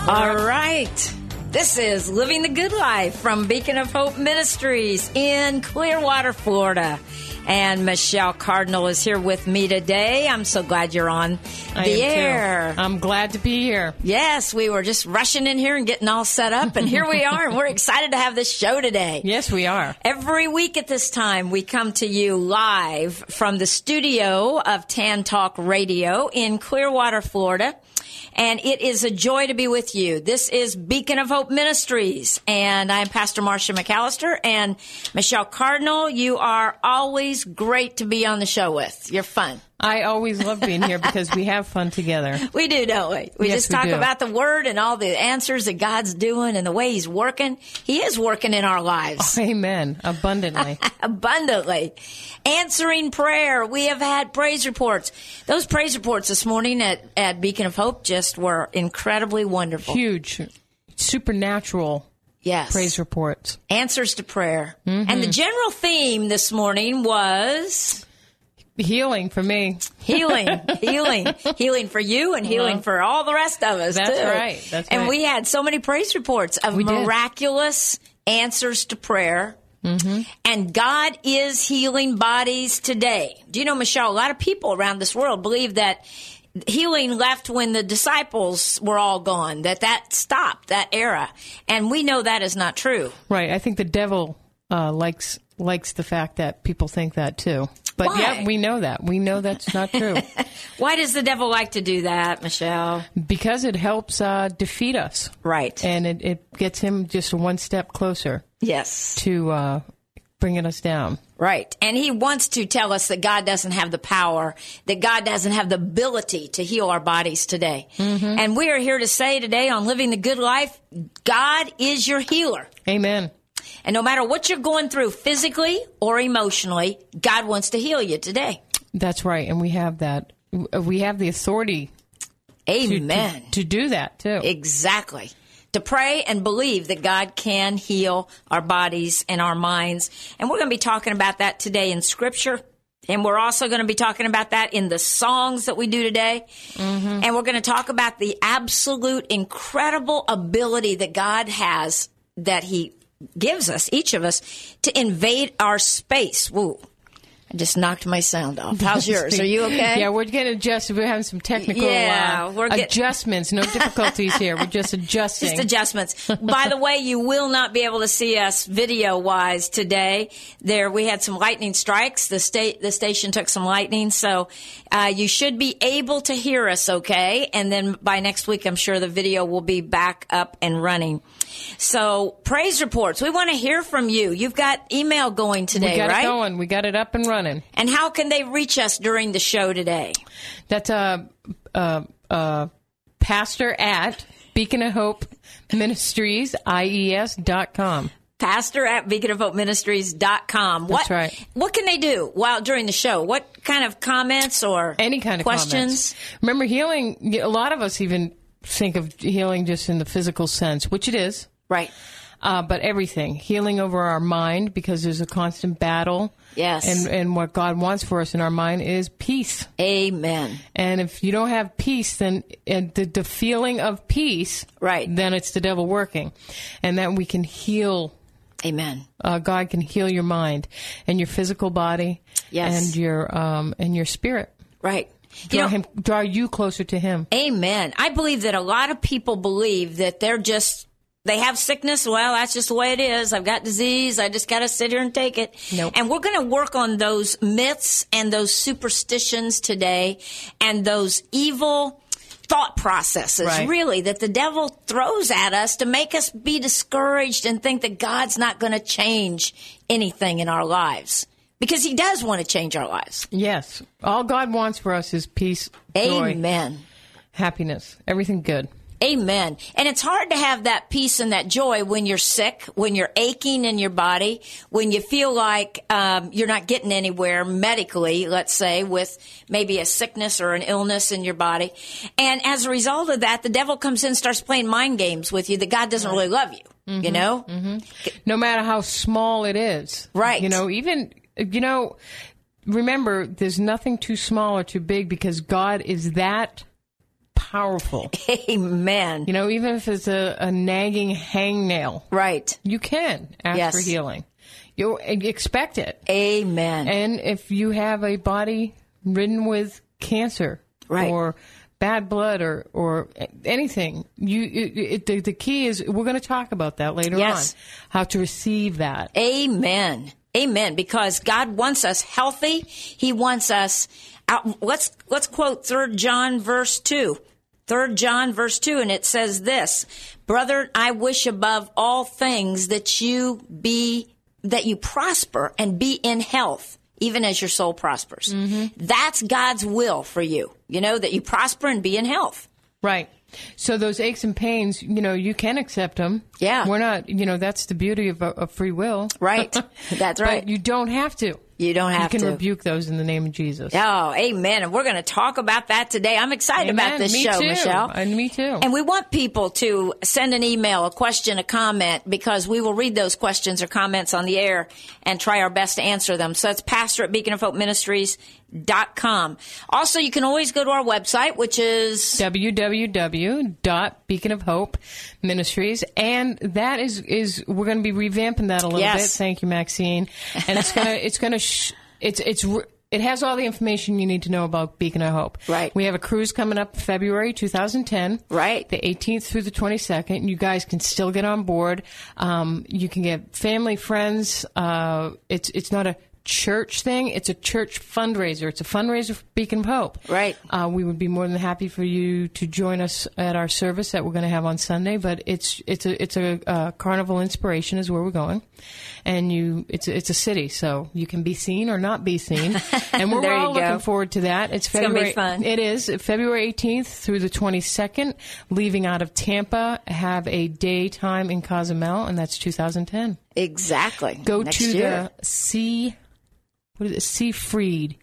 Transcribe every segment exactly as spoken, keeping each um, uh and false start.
All right. This is Living the Good Life from Beacon of Hope Ministries in Clearwater, Florida. And Michelle Cardinal is here with me today. I'm so glad you're on the I am air. Too. I'm glad to be here. Yes, we were just rushing in here and getting all set up, and here we are, and we're excited to have this show today. Yes, we are. Every week at this time, we come to you live from the studio of Tan Talk Radio in Clearwater, Florida. And it is a joy to be with you. This is Beacon of Hope Ministries, and I'm Pastor Marcia McAllister. And Michelle Cardinal, you are always great to be on the show with. You're fun. I always love being here because we have fun together. We do, don't we? We yes, just talk we do. about the Word and all the answers that God's doing and the way He's working. He is working in our lives. Amen. Abundantly. Abundantly. Answering prayer. We have had praise reports. Those praise reports this morning at, at Beacon of Hope just were incredibly wonderful. Huge, supernatural yes. praise reports. Answers to prayer. Mm-hmm. And the general theme this morning was... Healing for me. Healing, healing, healing for you and healing well, for all the rest of us, that's too. right. That's and right. we had so many praise reports of we miraculous did. answers to prayer. Mm-hmm. And God is healing bodies today. Do you know, Michelle, a lot of people around this world believe that healing left when the disciples were all gone, that that stopped, that era. And we know that is not true. Right. I think the devil uh, likes likes the fact that people think that, too. But, Why? yeah, we know that. We know that's not true. Why does the devil like to do that, Michelle? Because it helps uh, defeat us. Right. And it, it gets him just one step closer. Yes. To uh, bringing us down. Right. And he wants to tell us that God doesn't have the power, that God doesn't have the ability to heal our bodies today. Mm-hmm. And we are here to say today on Living the Good Life, God is your healer. Amen. And no matter what you're going through physically or emotionally, God wants to heal you today. That's right. And we have that. We have the authority. Amen. To, to, to do that, too. Exactly. To pray and believe that God can heal our bodies and our minds. And we're going to be talking about that today in Scripture. And we're also going to be talking about that in the songs that we do today. Mm-hmm. And we're going to talk about the absolute incredible ability that God has, that He gives us, each of us, to invade our space. Woo. I just knocked my sound off. How's yours? Are you okay? Yeah, we're getting adjusted. We're having some technical yeah, uh, we're get- adjustments. No difficulties here. We're just adjusting. Just adjustments. By the way, you will not be able to see us video-wise today. There, we had some lightning strikes. The state, the station took some lightning, so uh, you should be able to hear us okay. And then by next week, I'm sure the video will be back up and running. So, praise reports. We want to hear from you. You've got email going today, we got right? it going. We got it up and running. And how can they reach us during the show today? That's uh, uh, uh, pastor at Beacon of Hope Ministries, I E S dot com. Pastor at Beacon of Hope Ministries dot com. That's what, right. What can they do while during the show? What kind of comments or any kind of questions? Comments. Remember, healing, a lot of us even think of healing just in the physical sense, which it is. Right. Uh, but everything. Healing over our mind, because there's a constant battle. Yes. And and what God wants for us in our mind is peace. Amen. And if you don't have peace, then and the, the feeling of peace, right, then it's the devil working. And that we can heal. Amen. Uh, God can heal your mind and your physical body. Yes. And your um and your spirit. Right. Draw you know, him, draw you closer to Him. Amen. I believe that a lot of people believe that they're just, they have sickness. Well, that's just the way it is. I've got disease. I just got to sit here and take it. Nope. And we're going to work on those myths and those superstitions today and those evil thought processes, right, really, that the devil throws at us to make us be discouraged and think that God's not going to change anything in our lives. Because He does want to change our lives. Yes. All God wants for us is peace, joy, Amen, happiness, everything good. Amen. And it's hard to have that peace and that joy when you're sick, when you're aching in your body, when you feel like um, you're not getting anywhere medically, let's say, with maybe a sickness or an illness in your body. And as a result of that, the devil comes in and starts playing mind games with you that God doesn't really love you, mm-hmm, you know? Mm-hmm. No matter how small it is. Right. You know, even, you know, remember, there's nothing too small or too big because God is that powerful. Amen. You know, even if it's a, a nagging hangnail. Right. You can ask Yes. for healing. You expect it. Amen. And if you have a body ridden with cancer Right. or bad blood or, or anything, you it, it, the, the key is, we're going to talk about that later Yes. on, how to receive that. Amen. Amen. Because God wants us healthy. He wants us out. Let's, let's quote Third John verse two. Third John verse two, and it says this, Brother, I wish above all things that you be, that you prosper and be in health, even as your soul prospers. Mm-hmm. That's God's will for you, you know, that you prosper and be in health. Right. So those aches and pains, you know, you can accept them. Yeah. We're not, you know, that's the beauty of, of free will. Right. That's right. But you don't have to. You don't have You can to. rebuke those in the name of Jesus. Oh, amen. And we're going to talk about that today. I'm excited Amen. about this Me show, too. Michelle. And me too. And we want people to send an email, a question, a comment, because we will read those questions or comments on the air and try our best to answer them. So that's pastor at beacon of hope ministries dot com. Also, you can always go to our website, which is w w w dot beacon of hope ministries, and that is is we're going to be revamping that a little Yes. bit. Thank you, Maxine. And it's gonna it's gonna sh- it's it's it has all the information you need to know about Beacon of Hope. Right. We have a cruise coming up February two thousand ten. Right. The eighteenth through the twenty-second. You guys can still get on board. Um, you can get family, friends. Uh, it's it's not a church thing. It's a church fundraiser. It's a fundraiser for Beacon of Hope. Right. Uh, we would be more than happy for you to join us at our service that we're going to have on Sunday. But it's it's a it's a uh, carnival inspiration is where we're going, and you it's a, it's a city, so you can be seen or not be seen, and we're There you all looking go. forward to that. It's, It's gonna February. be fun. It is February eighteenth through the twenty-second. Leaving out of Tampa, have a daytime in Cozumel, and that's two thousand ten. exactly. Go next to year. the Sea, what is it? Seafreed,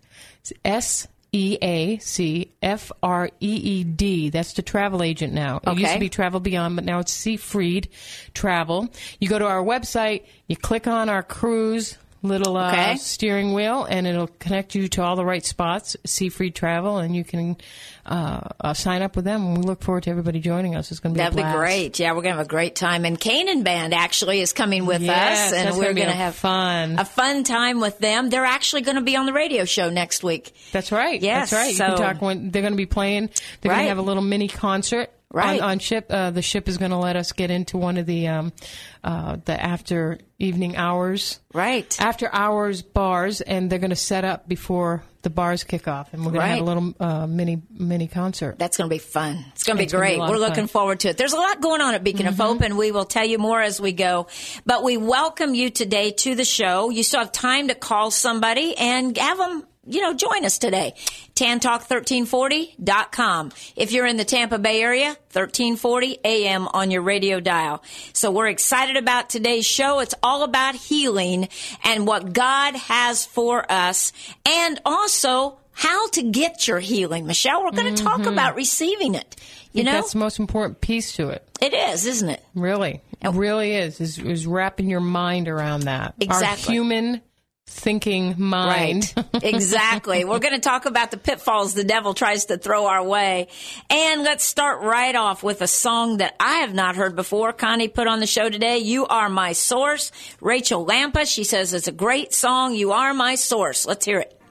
S E A C F R E E D. That's the travel agent now. It used Okay. to be Travel Beyond, but now it's Seafreed Travel. You go to our website, you click on our cruise little uh, Okay. steering wheel, and it'll connect you to all the right spots, Seafreed Travel, and you can uh, uh, sign up with them. And we look forward to everybody joining us. It's going to be That'd a be blast. great. Yeah, we're going to have a great time. And Canaan Band actually is coming with Yes, us, and that's we're gonna be going to a have fun. a fun time with them. They're actually going to be on the radio show next week. That's right. Yes, That's right. You so- can talk when they're going to be playing. They're going Right. to have a little mini concert Right. on, on ship. Uh, the ship is going to let us get into one of the um, uh, the after evening hours, Right. after hours bars, and they're going to set up before the bars kick off, and we're going to have a Right. little uh, mini mini concert. That's going to be fun. It's going to be It's gonna be great. a lot We're of looking fun. forward to it. There's a lot going on at Beacon of Hope, and we will tell you more as we go. But we welcome you today to the show. You still have time to call somebody and have them, you know, join us today. tan talk thirteen forty dot com. If you're in the Tampa Bay area, thirteen forty A M on your radio dial. So we're excited about today's show. It's all about healing and what God has for us, and also how to get your healing. Michelle, we're going to talk about receiving it. You I think know, that's the most important piece to it. it is, isn't it? Really, it really is, is. Is wrapping your mind around that. Exactly. Our human thinking mind. Right. Exactly. We're going to talk about the pitfalls the devil tries to throw our way. And let's start right off with a song that I have not heard before. Connie put on the show today, You Are My Source. Rachel Lampa, she says it's a great song. You are my source. Let's hear it.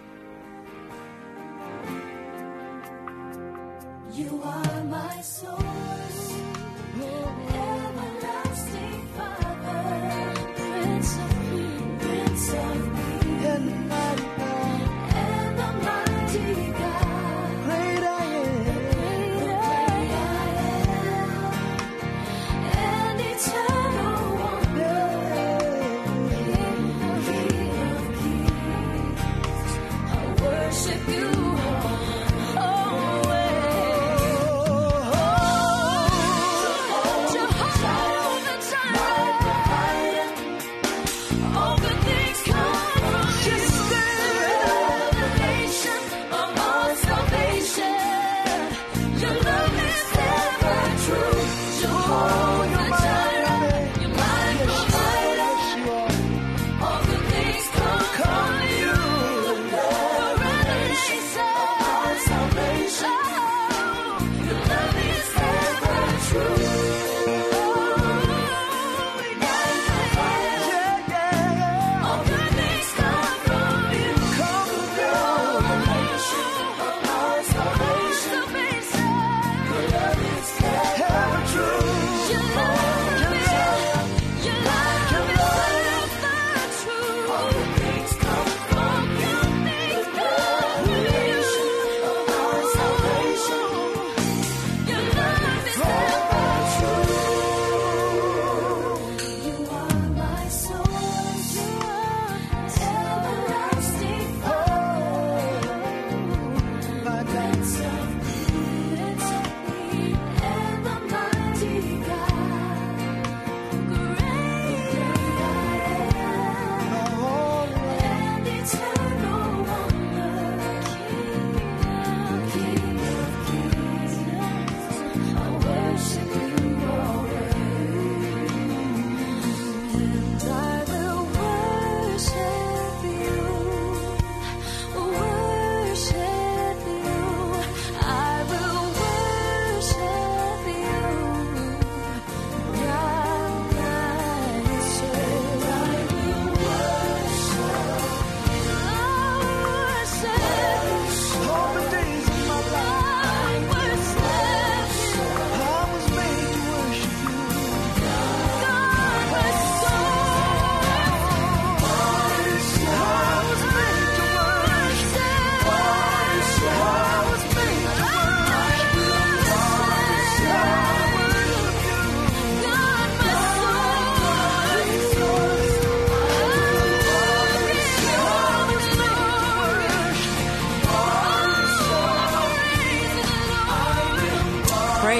You are my source, everlasting Father, Prince of Peace, Prince of Peace, and the mighty God, and the mighty God, great I am, great I am, and eternal wonder, King of Kings, I worship you. Oh,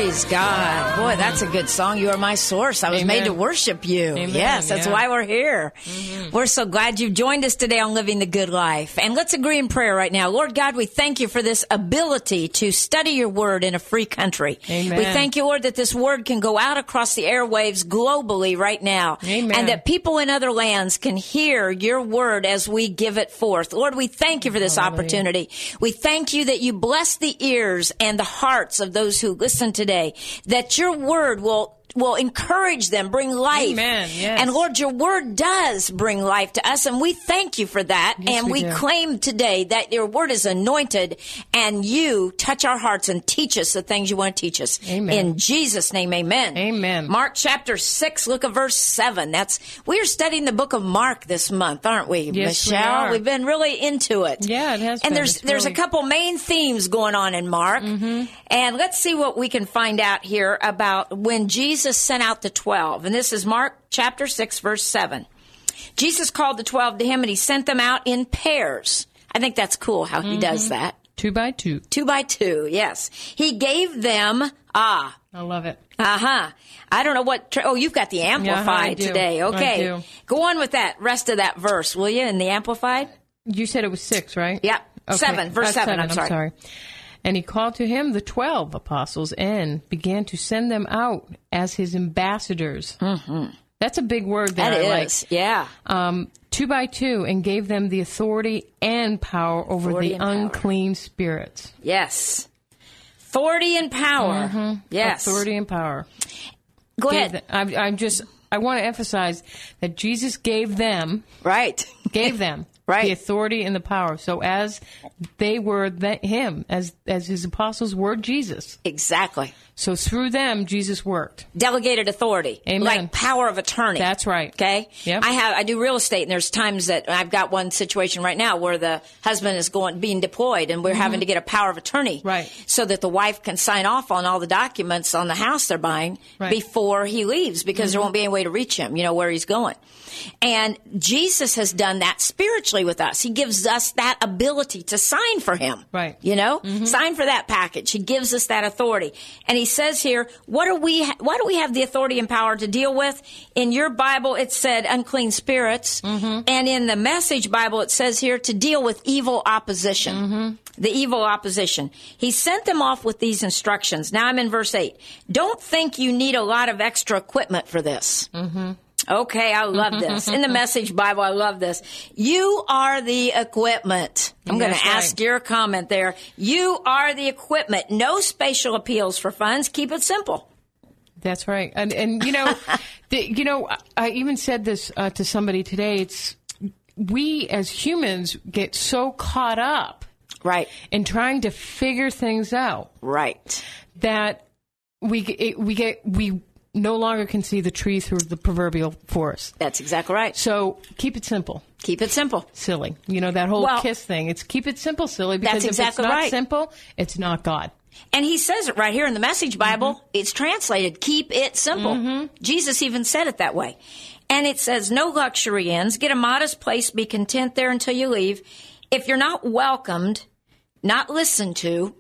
Praise God. Boy, that's a good song. You are my source. I was Amen. made to worship you. Amen. Yes, that's Yeah. why we're here. Mm-hmm. We're so glad you've joined us today on Living the Good Life. And let's agree in prayer right now. Lord God, we thank you for this ability to study your word in a free country. Amen. We thank you, Lord, that this word can go out across the airwaves globally right now. Amen. And that people in other lands can hear your word as we give it forth. Lord, we thank you for this Hallelujah. opportunity. We thank you that you bless the ears and the hearts of those who listen today, that your word will will encourage them, bring life. Amen. Yes. And Lord, your word does bring life to us, and we thank you for that. Yes, and we we do. claim today that your word is anointed, and you touch our hearts and teach us the things you want to teach us. Amen. In Jesus' name, amen. Amen. Mark chapter six, look at verse seven. That's we are studying the book of Mark this month, aren't we, Yes, we Michelle? are. We've been really into it. Yeah, it has And been. there's It's there's really- a couple main themes going on in Mark. Mm-hmm. And let's see what we can find out here about when Jesus sent out the twelve. And this is Mark chapter six, verse seven. Jesus called the twelve to him, and he sent them out in pairs. I think that's cool how he does that. Two by two. Two by two, yes. He gave them, ah, I love it. uh-huh. I don't know what, tra- oh, you've got the Amplified do. today. I Okay. do. Go on with that rest of that verse, will you, in the Amplified? You said it was six, right? Yep. Seven, verse Uh, seven, I'm sorry. And he called to him the twelve apostles and began to send them out as his ambassadors. Mm-hmm. That's a big word that, That I is, yeah. like. Um, two by two, and gave them the authority and power over Authority the and power. unclean spirits. Yes. Authority and power. Yes. Authority and power. Go Gave ahead. them- I'm, I'm just. I want to emphasize that Jesus gave them, Right. gave them Right. the authority and the power. So as they were that him, as as his apostles were Jesus. Exactly. So through them, Jesus worked. Delegated authority. Amen. Like power of attorney. That's right. Okay. Yep. I have, I do real estate, and there's times that I've got one situation right now where the husband is going, being deployed, and we're having to get a power of attorney. Right. So that the wife can sign off on all the documents on the house they're buying Right. before he leaves, because there won't be any way to reach him, you know, where he's going. And Jesus has done that spiritually with us. He gives us that ability to sign for him. Right. You know, sign for that package. He gives us that authority. And he says here, what do we, ha- why do we have the authority and power to deal with? In your Bible, it said unclean spirits. And in the Message Bible, it says here to deal with evil opposition. The evil opposition. He sent them off with these instructions. Now I'm in verse eight. Don't think you need a lot of extra equipment for this. Okay, I love this. In the Message Bible, I love this. You are the equipment. I'm going to That's ask right. your comment there. You are the equipment. No spatial appeals for funds. Keep it simple. That's right. And and you know, the, you know, I- I even said this uh, to somebody today. It's we as humans get so caught up Right. in trying to figure things out Right. that we it, we get we no longer can see the tree through the proverbial forest. That's exactly right. So keep it simple, Keep it simple. silly. You know that whole Well, kiss thing. It's keep it simple, silly. Because that's exactly if it's not right. simple, it's not God. And he says it right here in the Message Bible. It's translated, keep it simple. Jesus even said it that way. And it says, no luxury inns. Get a modest place. Be content there until you leave. If you're not welcomed, not listened to,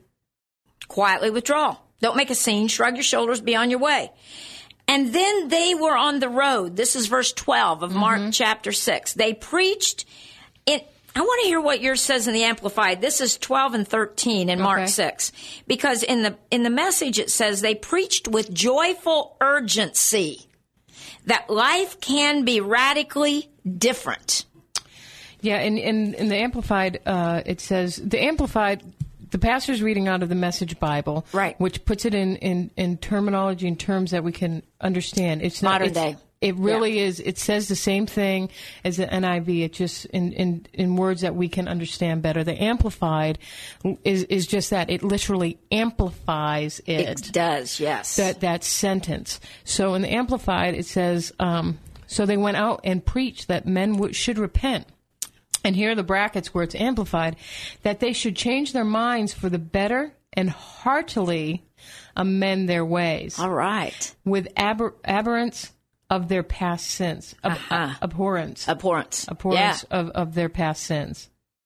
quietly withdraw. Don't make a scene. Shrug your shoulders. Be on your way. And then they were on the road. This is verse twelve of Mark chapter six. They preached in... I want to hear what yours says in the Amplified. This is twelve and thirteen in Mark Okay. six. Because in the in the Message it says they preached with joyful urgency that life can be radically different. Yeah, and in, in the Amplified, uh, it says the Amplified. The pastor's reading out of the Message Bible, Right. which puts it in, in, in terminology and terms that we can understand. It's not Modern it's- day. It really is. It says the same thing as the N I V. It just in, in, in words that we can understand better. The Amplified is is just that. It literally amplifies it. It does, yes. That that sentence. So in the Amplified, it says, um, so they went out and preached that men w- should repent. And here are the brackets where it's amplified, that they should change their minds for the better and heartily amend their ways All right. with abhor- abhorrence of their past sins. Ab- Uh-huh. Abhorrence. Abhorrence. abhorrence Yeah. of, of their past sins.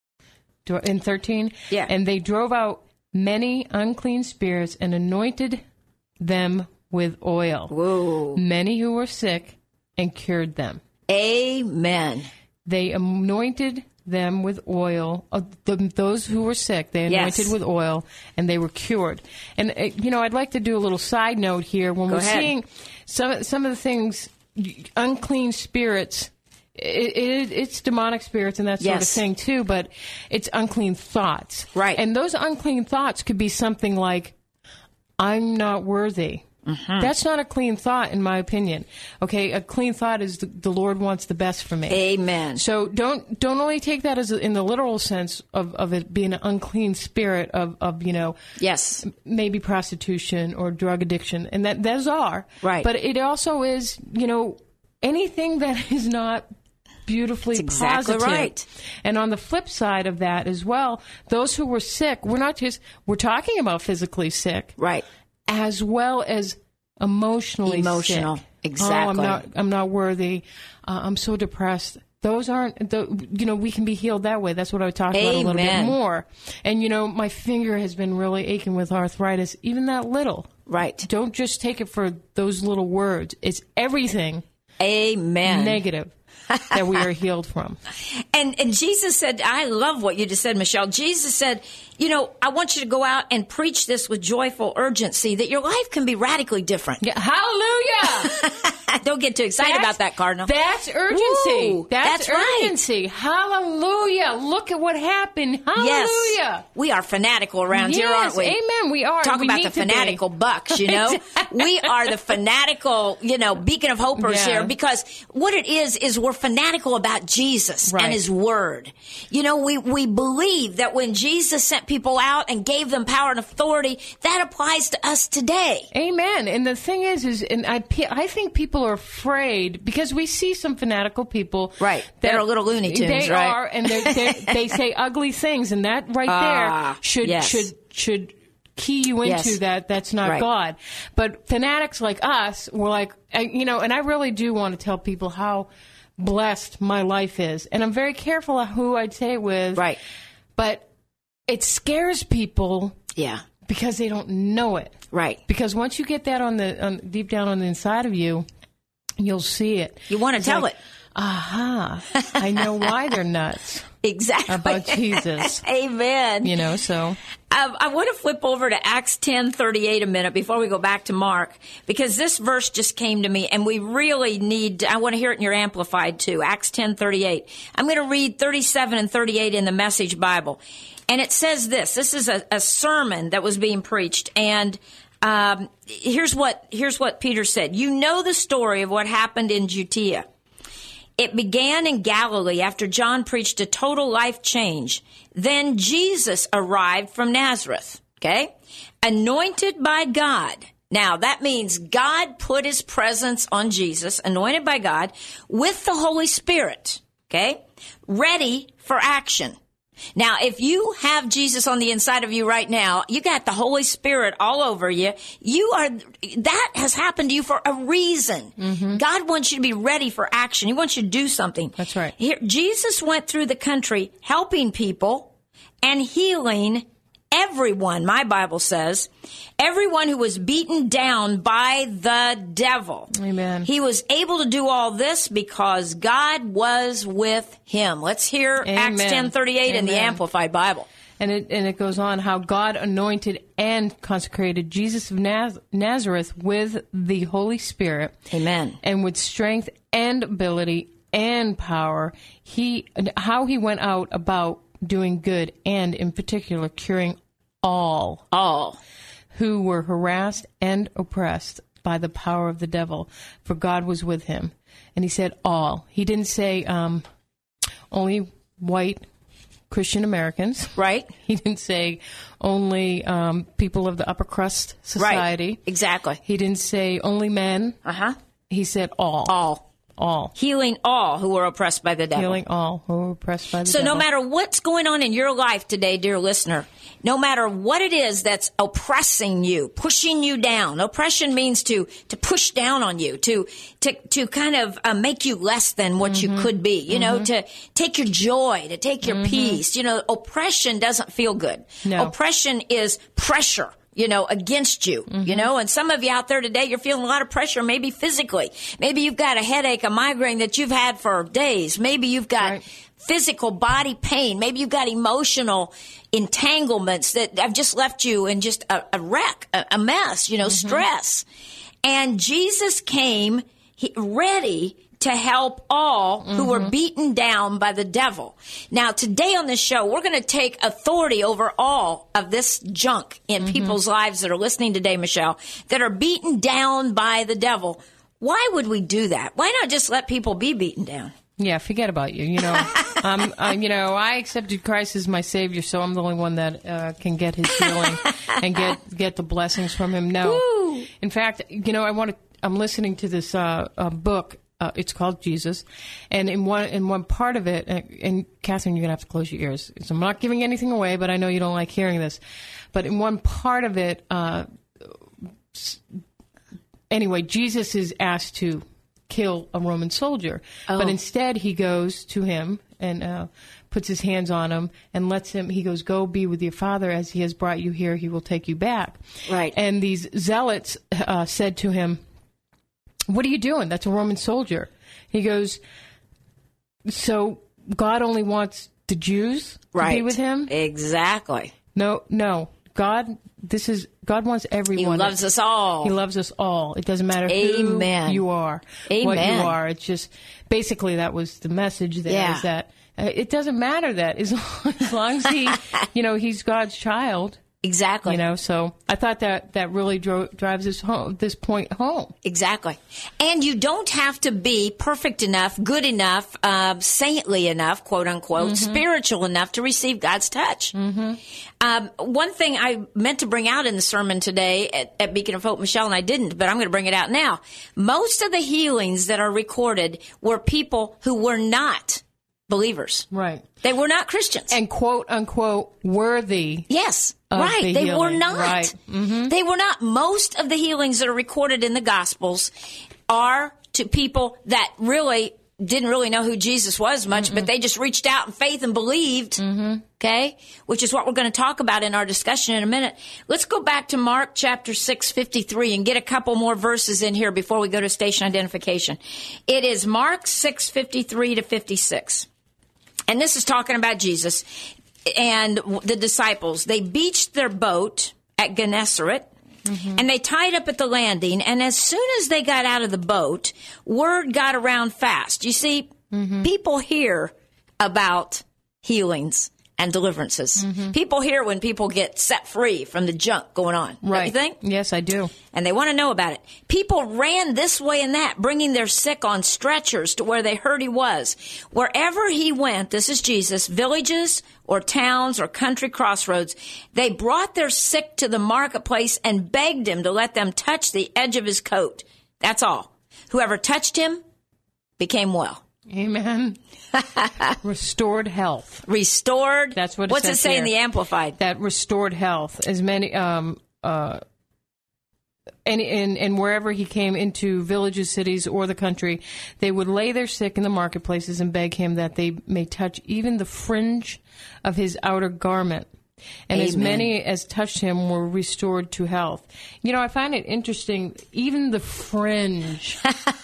Do- In thirteen? Yeah. And they drove out many unclean spirits and anointed them with oil. Whoa. Many who were sick and cured them. Amen. They anointed them with oil. Uh, the, those who were sick, they anointed Yes. with oil, and they were cured. And, uh, you know, I'd like to do a little side note here. When Go we're ahead. seeing some, some of the things, unclean spirits, it, it, it's demonic spirits and that sort Yes. of thing, too, but it's unclean thoughts. Right. And those unclean thoughts could be something like, I'm not worthy. Mm-hmm. That's not a clean thought, in my opinion. Okay, a clean thought is the, the Lord wants the best for me. Amen. So don't don't only take that as a, in the literal sense of, of it being an unclean spirit of, of you know Yes. maybe prostitution or drug addiction, and that those are Right. But it also is you know anything that is not beautifully That's exactly positive. right. And on the flip side of that as well, those who were sick, we're not just we're talking about physically sick, Right. as well as emotionally Emotional. sick. Exactly. Oh, I'm not. I'm not worthy. Uh, I'm so depressed. Those aren't. The, you know, we can be healed that way. That's what I talked about a little bit Amen. more. And you know, my finger has been really aching with arthritis. Even that little. Right. Don't just take it for those little words. It's everything Amen. negative that we are healed from. And and Jesus said, I love what you just said, Michelle. Jesus said, you know, I want you to go out and preach this with joyful urgency, that your life can be radically different. Yeah, hallelujah! Don't get too excited That's- about that, Cardinal. That's urgency. Woo, that's, that's right. urgency. Hallelujah. Look at what happened. Hallelujah. Yes. We are fanatical around yes, here, aren't we? Amen. We are. Talk We about need the to be. fanatical bucks, you know? We are the fanatical, you know, beacon of hopers Yeah. here, because what it is, is we're fanatical about Jesus Right. and his word. You know, we, we believe that when Jesus sent people out and gave them power and authority, that applies to us today. Amen. And the thing is, is, and I, pe- I think people are afraid because we see some fanatical people, Right. That are little Looney Tunes, They right? are, and they're, they're, they say ugly things, and that right Ah, there should yes. should should key you into Yes. that. That's not Right. God. But fanatics like us, we're like, I- you know, and I really do want to tell people how blessed my life is, and I'm very careful of who I'd say it with, Right. But it scares people Yeah. because they don't know it. Right. Because once you get that on the on, deep down on the inside of you, you'll see it. You want to It's tell like, it. Aha! I know why they're nuts Exactly. about Jesus. Amen. You know, so Um, I want to flip over to Acts ten thirty-eight a minute before we go back to Mark, because this verse just came to me, and we really need, I want to hear it in your Amplified too, Acts ten thirty-eight. I'm going to read thirty-seven and thirty-eight in the Message Bible. And it says this, this is a, a sermon that was being preached, and um, here's what here's what Peter said. You know the story of what happened in Judea. It began in Galilee after John preached a total life change. Then Jesus arrived from Nazareth, okay? Anointed by God. Now, that means God put his presence on Jesus, anointed by God, with the Holy Spirit, okay? Ready for action. Now, if you have Jesus on the inside of you right now, you got the Holy Spirit all over you. You are, that has happened to you for a reason. Mm-hmm. God wants you to be ready for action. He wants you to do something. That's right. Here, Jesus went through the country helping people and healing everyone, my Bible says, everyone who was beaten down by the devil. Amen. He was able to do all this because God was with him. Let's hear Acts Amen. ten thirty-eight in the Amen. Amplified Bible. and it and it goes on how God anointed and consecrated Jesus of Naz- Nazareth with the Holy Spirit. Amen. And with strength and ability and power, he how he went out about doing good and in particular curing all All. who were harassed and oppressed by the power of the devil, for God was with him. And he said all. He didn't say um, only white Christian Americans. Right. He didn't say only um, people of the upper crust society. Right. Exactly. He didn't say only men. Uh-huh. He said all. All. All. Healing all who were oppressed by the devil. Healing all who were oppressed by the So devil. no matter what's going on in your life today, dear listener, no matter what it is that's oppressing you, pushing you down. Oppression means to to push down on you, to to to kind of uh, make you less than what Mm-hmm. you could be. You know, to take your joy, to take your Mm-hmm. peace. You know, oppression doesn't feel good. No. Oppression is pressure. you know, against you, Mm-hmm. you know, and some of you out there today, you're feeling a lot of pressure, maybe physically. Maybe you've got a headache, a migraine that you've had for days. Maybe you've got Right. physical body pain. Maybe you've got emotional entanglements that have just left you in just a, a wreck, a, a mess, you know, Mm-hmm. stress. And Jesus came he, ready to help all who were beaten down by the devil. Now, today on this show, we're going to take authority over all of this junk in people's lives that are listening today, Michelle, that are beaten down by the devil. Why would we do that? Why not just let people be beaten down? Yeah, forget about you. You know, um, um, you know, I accepted Christ as my Savior, so I'm the only one that uh, can get His healing and get get the blessings from Him. No, Woo. in fact, you know, I want to. I'm listening to this uh, uh, book. Uh, it's called Jesus, and in one in one part of it, and, and Catherine, you're gonna have to close your ears. So I'm not giving anything away, but I know you don't like hearing this. But in one part of it, uh, anyway, Jesus is asked to kill a Roman soldier, Oh. but instead he goes to him and uh, puts his hands on him and lets him. He goes, "Go be with your father, as he has brought you here. He will take you back." Right. And these zealots uh, said to him, "What are you doing? That's a Roman soldier." He goes, "So God only wants the Jews to Right. be with him?" Exactly. No, no. God, this is God wants He everyone. loves us all. He loves us all. It doesn't matter Amen. who you are, what Amen. you are. It's just basically that was the message there. Yeah. Is that uh, it doesn't matter that as long, as long as he, you know, he's God's child. Exactly. You know, so I thought that that really dro- drives this home, this point home. Exactly. And you don't have to be perfect enough, good enough, uh, saintly enough, quote unquote, Mm-hmm. spiritual enough to receive God's touch. Mm-hmm. Um, one thing I meant to bring out in the sermon today at, at Beacon of Hope, Michelle, and I didn't, but I'm going to bring it out now. Most of the healings that are recorded were people who were not believers. Right. They were not Christians. And quote unquote worthy. Yes, Of right. the They were healing. not. Right. Mm-hmm. They were not. Most of the healings that are recorded in the Gospels are to people that really didn't really know who Jesus was much, Mm-mm. but they just reached out in faith and believed. Mm-hmm. Okay, which is what we're going to talk about in our discussion in a minute. Let's go back to Mark chapter six fifty-three and get a couple more verses in here before we go to station identification. It is Mark six fifty-three to fifty-six. And this is talking about Jesus and the disciples. They beached their boat at Gennesaret, mm-hmm. and they tied up at the landing. And as soon as they got out of the boat, word got around fast. You see, mm-hmm. people hear about healings and deliverances. Mm-hmm. People hear when people get set free from the junk going on. Right. Don't you think? Yes, I do. And they want to know about it. People ran this way and that, bringing their sick on stretchers to where they heard he was. Wherever he went, this is Jesus, villages or towns or country crossroads, they brought their sick to the marketplace and begged him to let them touch the edge of his coat. That's all. Whoever touched him became well. Amen. Restored health. Restored. That's what it What's says it say here. in the Amplified? That restored health. As many, um, uh, and, and, and wherever he came into villages, cities, or the country, they would lay their sick in the marketplaces and beg him that they may touch even the fringe of his outer garment. And Amen. As many as touched him were restored to health. You know, I find it interesting, even the fringe.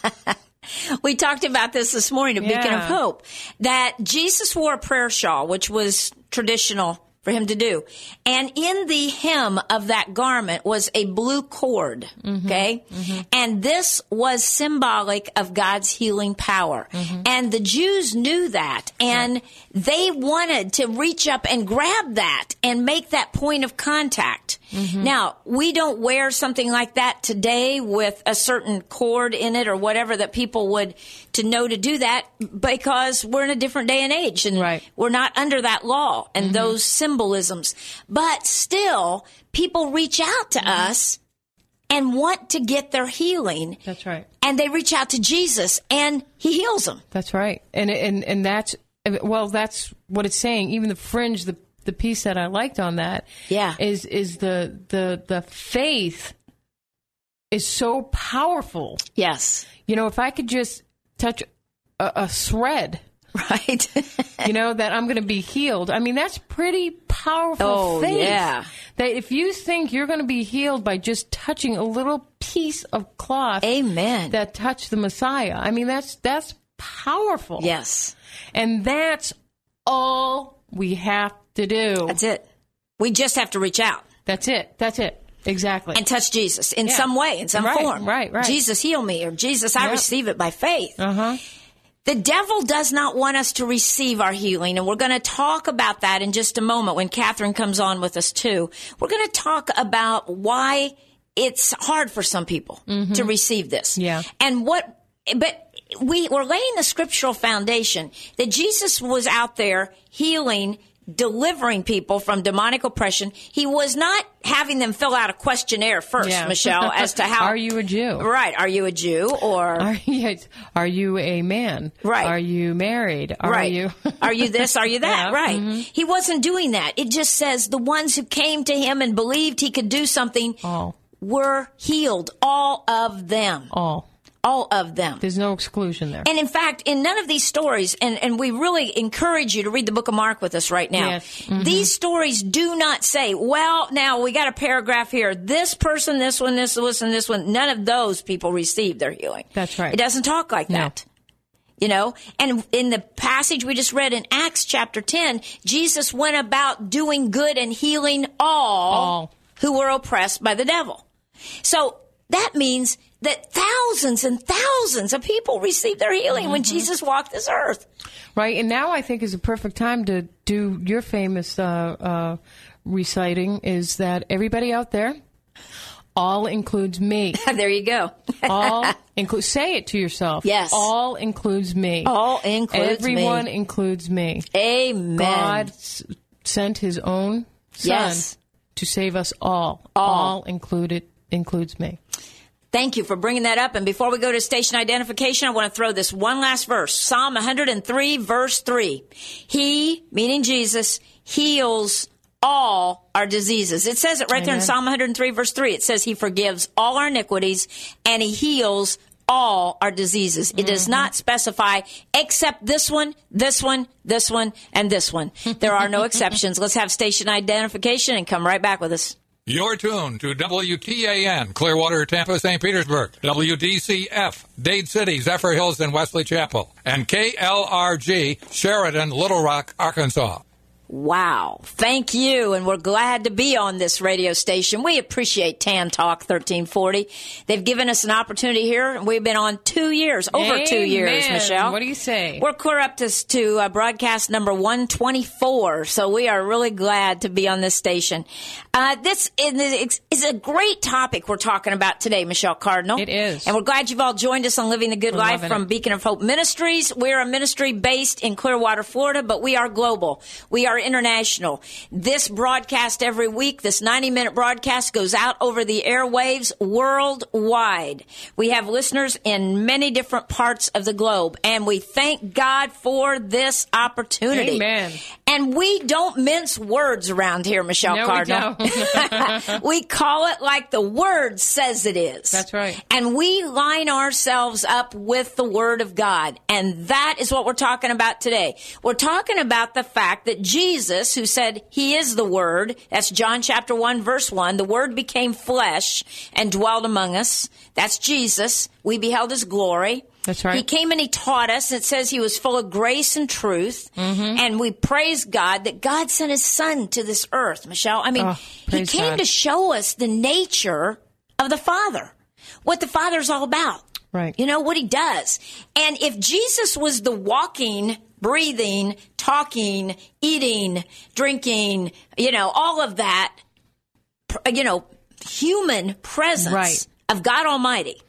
We talked about this this morning at Beacon Yeah. of Hope, that Jesus wore a prayer shawl, which was traditional for him to do. And in the hem of that garment was a blue cord, Mm-hmm. okay? Mm-hmm. And this was symbolic of God's healing power. Mm-hmm. And the Jews knew that, and right. they wanted to reach up and grab that and make that point of contact. Mm-hmm. Now, we don't wear something like that today with a certain cord in it or whatever that people would to know to do that because we're in a different day and age and right. we're not under that law and mm-hmm. those symbolisms. But still, people reach out to mm-hmm. us and want to get their healing. That's right. And they reach out to Jesus and he heals them. That's right. And and and that's, well, that's what it's saying. Even the fringe, the the piece that I liked on that yeah. is is the the the faith is so powerful. Yes. You know, if I could just touch a, a thread Right. You know, that I'm going to be healed. I mean, that's pretty powerful Oh, faith. yeah. That if you think you're going to be healed by just touching a little piece of cloth Amen. that touched the Messiah, I mean, that's that's powerful. Yes. And that's all we have to do. That's it. We just have to reach out. That's it. That's it. Exactly. And touch Jesus in Yeah. some way, in some Right, form. right, right. Jesus, heal me, or Jesus, I Yep. receive it by faith. Uh-huh. The devil does not want us to receive our healing, and we're going to talk about that in just a moment when Catherine comes on with us, too. We're going to talk about why it's hard for some people Mm-hmm. to receive this. Yeah. And what, but we, we're laying the scriptural foundation that Jesus was out there healing, delivering people from demonic oppression. He was not having them fill out a questionnaire first, Yeah. Michelle, as to how. Are you a Jew? Right. Are you a Jew? Or. Are you, are you a man? Right. Are you married? Are right. you? Are you this? Are you that? Yeah. Right. Mm-hmm. He wasn't doing that. It just says the ones who came to him and believed he could do something All. were healed. All of them. All. All of them. There's no exclusion there. And in fact, in none of these stories, and, and we really encourage you to read the book of Mark with us right now. Yes. Mm-hmm. These stories do not say, well, now we got a paragraph here. This person, this one, this one, and this one. None of those people received their healing. That's right. It doesn't talk like No. that. You know, and in the passage we just read in Acts chapter ten, Jesus went about doing good and healing all, All. who were oppressed by the devil. So that means that thousands and thousands of people received their healing Mm-hmm. when Jesus walked this earth. Right, and now I think is a perfect time to do your famous uh, uh, reciting is that everybody out there, all includes me. There you go. All includes, say it to yourself. Yes. All includes me. All includes Everyone me. includes me. Amen. God s- sent his own son Yes. to save us all. All. All included includes me. Thank you for bringing that up. And before we go to station identification, I want to throw this one last verse. Psalm one hundred three, verse three. He, meaning Jesus, heals all our diseases. It says it right there in Amen. Psalm one hundred three, verse three. It says he forgives all our iniquities and he heals all our diseases. It does not specify except this one, this one, this one, and this one. There are no exceptions. Let's have station identification and come right back with us. You're tuned to W T A N, Clearwater, Tampa, Saint Petersburg, W D C F, Dade City, Zephyr Hills, and Wesley Chapel, and K L R G, Sheridan, Little Rock, Arkansas. Wow. Thank you. And we're glad to be on this radio station. We appreciate Tan Talk thirteen forty. They've given us an opportunity here. And we've been on two years, over two years, Amen. Michelle. What do you say? We're clear up to, to uh, broadcast number one twenty-four. So we are really glad to be on this station. Uh, this is, is a great topic we're talking about today, Michelle Cardinal. It is. And we're glad you've all joined us on Living the Good We're Life loving from it. Beacon of Hope Ministries. We're a ministry based in Clearwater, Florida, but we are global. We are international. This broadcast every week, this ninety minute broadcast goes out over the airwaves worldwide. We have listeners in many different parts of the globe, and we thank God for this opportunity. Amen. And we don't mince words around here, Michelle No, we Cardinal. don't. We call it like the Word says it is. That's right. And we line ourselves up with the Word of God. And that is what we're talking about today. We're talking about the fact that Jesus, who said he is the Word, that's John chapter one, verse one, the Word became flesh and dwelled among us. That's Jesus. We beheld his glory. That's right. He came and he taught us. It says he was full of grace and truth. Mm-hmm. And we praise God that God sent his son to this earth, Michelle. I mean, Oh, he praise came God. to show us the nature of the Father, what the Father's all about. Right. You know, what he does. And if Jesus was the walking, breathing, talking, eating, drinking, you know, all of that, pr- you know, human presence Right. of God Almighty,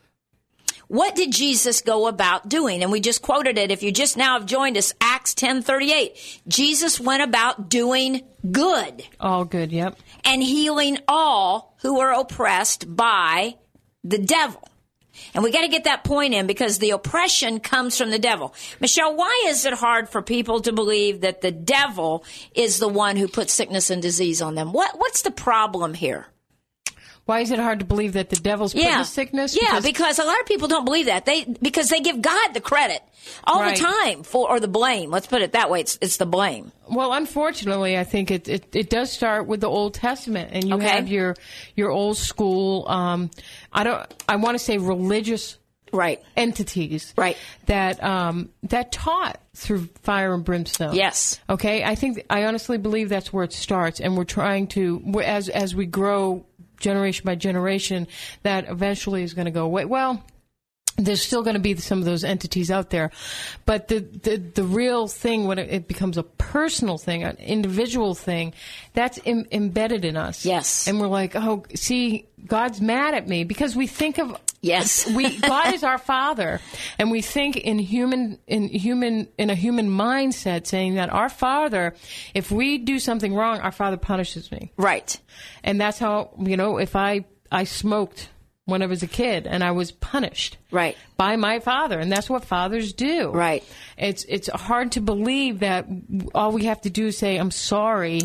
what did Jesus go about doing? And we just quoted it. If you just now have joined us, Acts ten thirty-eight. Jesus went about doing good All good, yep. and healing all who were oppressed by the devil. And we got to get that point in because the oppression comes from the devil. Michelle, why is it hard for people to believe that the devil is the one who puts sickness and disease on them? What What's the problem here? Why is it hard to believe that the devil's put Yeah. the sickness? Yeah, because a lot of people don't believe that. They because they give God the credit all Right. the time for or the blame. Let's put it that way. It's it's the blame. Well, unfortunately, I think it, it, it does start with the Old Testament, and you Okay. have your your old school. Um, I don't. I want to say religious Right. entities, Right. That um, that taught through fire and brimstone. Yes. Okay. I think I honestly believe that's where it starts, and we're trying to we're- as as we grow generation by generation, that eventually is going to go away. Well. There's still going to be some of those entities out there, but the the, the real thing when it, it becomes a personal thing, an individual thing, that's Im- embedded in us. Yes. And we're like, oh, see, God's mad at me because we think of Yes. we God is our Father, and we think in human in human in a human mindset, saying that our Father, if we do something wrong, our Father punishes me, Right. and that's how you know if I I smoked when I was a kid, and I was punished Right. by my father, and that's what fathers do. Right. It's it's hard to believe that all we have to do is say I'm sorry.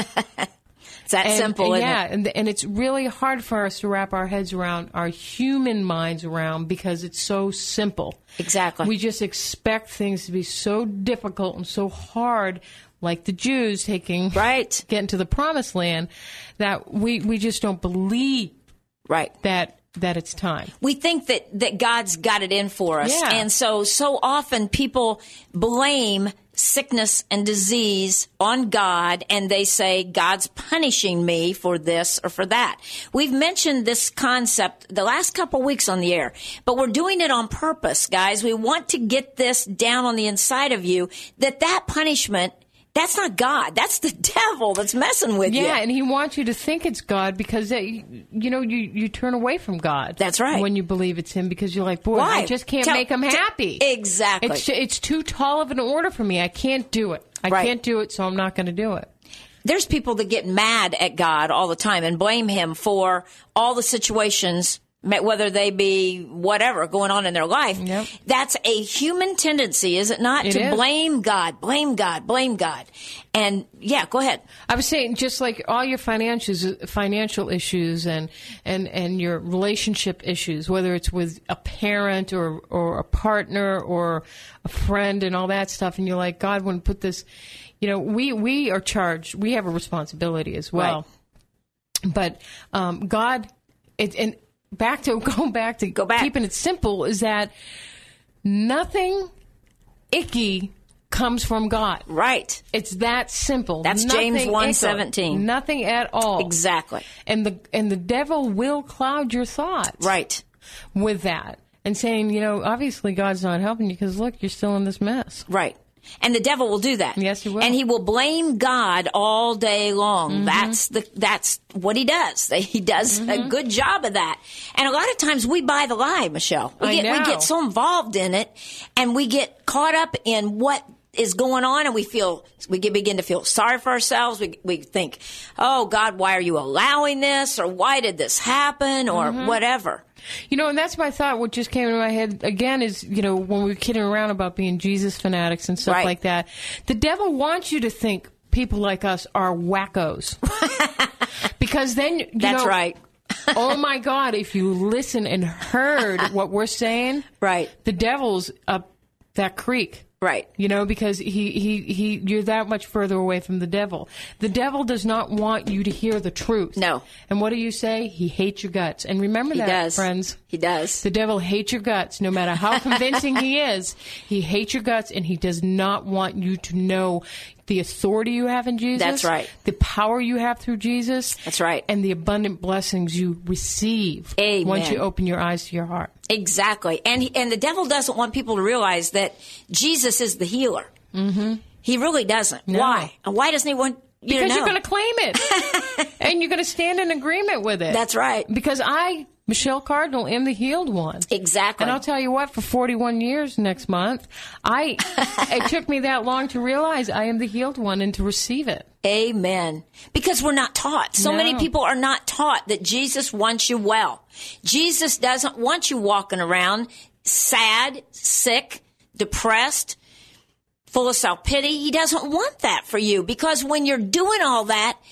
It's that And, simple, and isn't yeah, it? and and it's really hard for us to wrap our heads around, our human minds around, because it's so simple. Exactly. We just expect things to be so difficult and so hard, like the Jews taking Right. getting to the promised land, that we we just don't believe Right. that that it's time. We think that, that God's got it in for us. Yeah. And so, so often people blame sickness and disease on God, and they say, God's punishing me for this or for that. We've mentioned this concept the last couple of weeks on the air, but we're doing it on purpose, guys. We want to get this down on the inside of you, that that punishment, that's not God. That's the devil that's messing with you. Yeah, and he wants you to think it's God because, uh, you, you know, you, you turn away from God. That's right. When you believe it's him because you're like, boy, Why? I just can't Tell- make him t- happy. Exactly. It's, it's too tall of an order for me. I can't do it. I Right. can't do it, so I'm not going to do it. There's people that get mad at God all the time and blame him for all the situations, whether they be whatever going on in their life. Yep. That's a human tendency, is it not? It to is. blame God, blame God, blame God. And yeah, go ahead. I was saying, just like all your financials, financial issues and, and, and your relationship issues, whether it's with a parent or, or a partner or a friend and all that stuff, and you're like, God wouldn't put this, you know, we, we are charged, we have a responsibility as well. Right. But um, God, it, and back to, going back to Go back. keeping it simple, is that nothing icky comes from God. Right. It's that simple. That's James Nothing one icky. seventeen. Nothing at all. Exactly. And the and the devil will cloud your thoughts Right. with that and saying, you know, obviously God's not helping you because look, you're still in this mess. Right. And the devil will do that. Yes, he will. And he will blame God all day long. Mm-hmm. That's the that's what he does. He does Mm-hmm. a good job of that. And a lot of times we buy the lie, Michelle. We I get we know. get so involved in it, and we get caught up in what is going on, and we feel we get, begin to feel sorry for ourselves. We we think, oh God, why are you allowing this, or why did this happen, or Mm-hmm. whatever. You know, and that's my thought. What just came into my head again is, you know, when we were kidding around about being Jesus fanatics and stuff Right. like that, the devil wants you to think people like us are wackos. Because then, you That's know, right. oh my God, if you listen and heard what we're saying, Right. the devil's up that creek. Right. You know, because he, he, he, you're that much further away from the devil. The devil does not want you to hear the truth. No. And what do you say? He hates your guts. And remember He that, does. friends. He does. The devil hates your guts, no matter how convincing he is. He hates your guts, and he does not want you to know the authority you have in Jesus. That's right. The power you have through Jesus. That's right. And the abundant blessings you receive Amen. once you open your eyes to your heart. Exactly. And he, and the devil doesn't want people to realize that Jesus is the healer. Mm-hmm. He really doesn't. No. Why? And why doesn't he want you Because to know? you're going to claim it. And you're going to stand in agreement with it. That's right. Because I, Michelle Cardinal, am the healed one. Exactly. And I'll tell you what, for forty-one years next month, I it took me that long to realize I am the healed one and to receive it. Amen. Because we're not taught. So No. many people are not taught that Jesus wants you well. Jesus doesn't want you walking around sad, sick, depressed, full of self-pity. He doesn't want that for you, because when you're doing all that,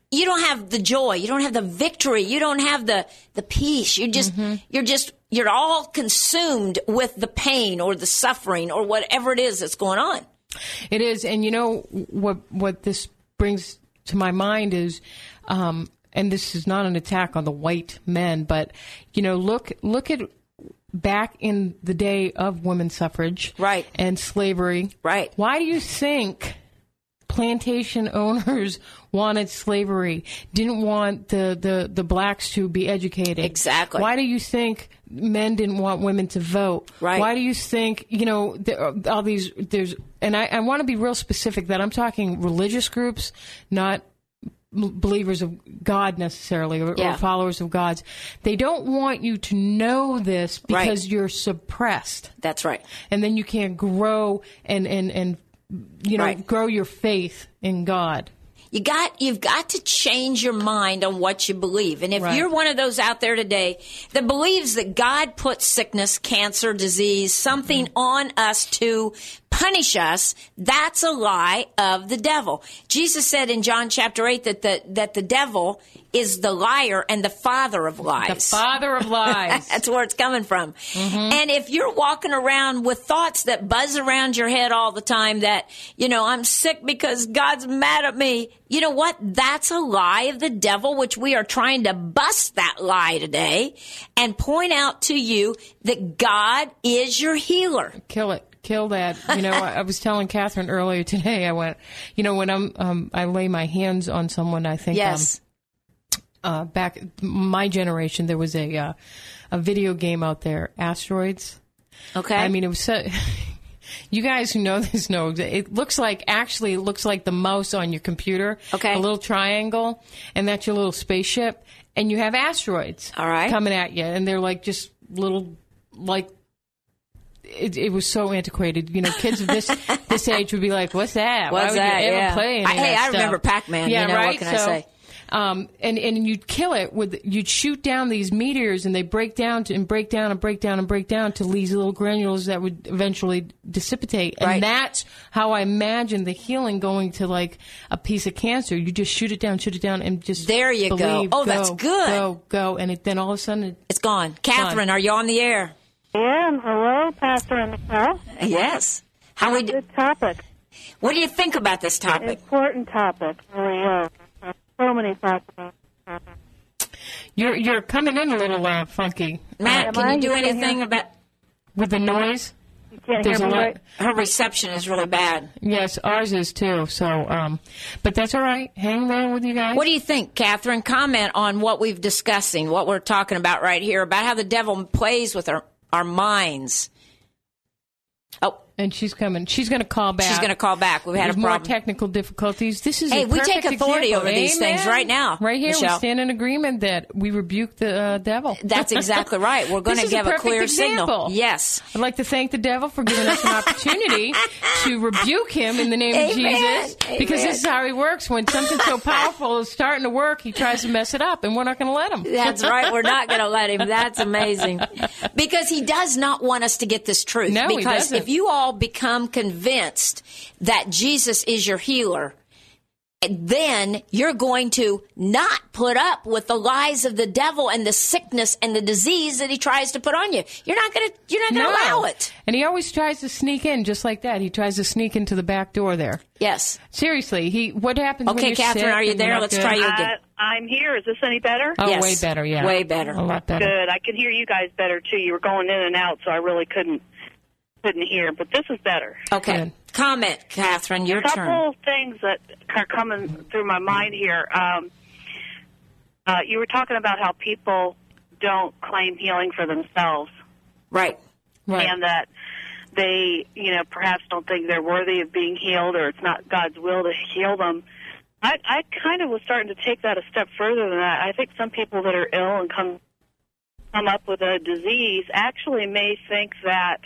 you don't have the joy. You don't have the victory. You don't have the, the peace. You just, Mm-hmm. you're just, you're all consumed with the pain or the suffering or whatever it is that's going on. It is, and you know what? What this brings to my mind is, um, and this is not an attack on the white men, but you know, look, look at back in the day of women's suffrage, Right. and slavery, Right. Why do you think plantation owners wanted slavery, didn't want the, the, the blacks to be educated? Exactly. Why do you think men didn't want women to vote? Right. Why do you think, you know, there are all these, there's, and I, I want to be real specific that I'm talking religious groups, not believers of God necessarily, or, Yeah. or followers of God's. They don't want you to know this because Right. you're suppressed. That's right. And then you can't grow and, and, and you know, Right. grow your faith in God. You got, you've got to change your mind on what you believe. And if Right. you're one of those out there today that believes that God put sickness, cancer, disease, something Mm-hmm. on us to punish us, that's a lie of the devil. Jesus said in John chapter eight that the, that the devil is the liar and the father of lies. The father of lies. That's where it's coming from. Mm-hmm. And if you're walking around with thoughts that buzz around your head all the time that, you know, I'm sick because God's mad at me, you know what? That's a lie of the devil, which we are trying to bust that lie today and point out to you that God is your healer. Kill it. Kill that. You know, I, I was telling Catherine earlier today, I went, you know, when I'm, um, I lay my hands on someone, I think, Yes. um, uh, back my generation, there was a, uh, a video game out there, Asteroids. Okay. I mean, it was so, you guys who know this know, it looks like, actually, it looks like the mouse on your computer. Okay. A little triangle, and that's your little spaceship, and you have asteroids. All right. Coming at you, and they're like just little, like, It, it was so antiquated. You know, kids of this this age would be like, "What's that? What's Why would that? you ever Yeah. play any I- of hey, that I stuff?" remember Pac-Man, Yeah, you know, what right. can I so, say? Um, and and you'd kill it with you'd shoot down these meteors, and they break down to, and break down and break down and break down to these little granules that would eventually dissipate. And Right. that's how I imagine the healing going to like a piece of cancer. You just shoot it down, shoot it down, and just There you go. believe, Oh, that's good. Go, go, and it, then all of a sudden, it, It's gone. Catherine, are you on the air? Yeah, hello, Pastor and Michelle. Yes. How we do? Good topic. What do you think about this topic? Important topic, really is. There's so many thoughts about this topic. you're you're coming in a little uh, funky Matt, Am can I? you do You can't anything hear- about with the noise. You can't There's hear a me lot. right? her reception is really bad. Yes, ours is too. So, um, but that's all right. Hang there with you guys. What do you think, Catherine? Comment on what we've discussing, what we're talking about right here, about how the devil plays with our, our minds. Oh, And she's coming. She's going to call back. she's going to call back. We've had There's a more problem. technical difficulties. This is Hey, a we perfect take authority example. over these Amen. things right now, Right here, Michelle. we stand in agreement that we rebuke the uh, devil. That's exactly right. We're going This to is a give a, perfect clear example. signal. Yes. I'd like to thank the devil for giving us an opportunity to rebuke him in the name of Amen. Jesus. Because Amen. this is how he works. When something so powerful is starting to work, he tries to mess it up, and we're not going to let him. That's right. We're not going to let him. That's amazing. Because he does not want us to get this truth. No, he because doesn't. if you all become convinced that Jesus is your healer, then you're going to not put up with the lies of the devil and the sickness and the disease that he tries to put on you. You're not going to you're not going to No. allow it. And he always tries to sneak in just like that. He tries to sneak into the back door there. Yes. Seriously, he. What happens when Okay, you're Catherine, sick are you and you're there? not Let's good? try you again. Uh, I'm here. Is this any better? Oh, Yes. way better, yeah. Way better. A lot better. Good. I could hear you guys better, too. You were going in and out, so I really couldn't couldn't hear. But this is better. Okay. Good. Comment, Catherine, your A couple turn. things that are coming through my mind here. Um, uh, you were talking about how people don't claim healing for themselves. Right. Right. And that they, you know, perhaps don't think they're worthy of being healed, or it's not God's will to heal them. I, I kind of was starting to take that a step further than that. I think some people that are ill and come come up with a disease actually may think that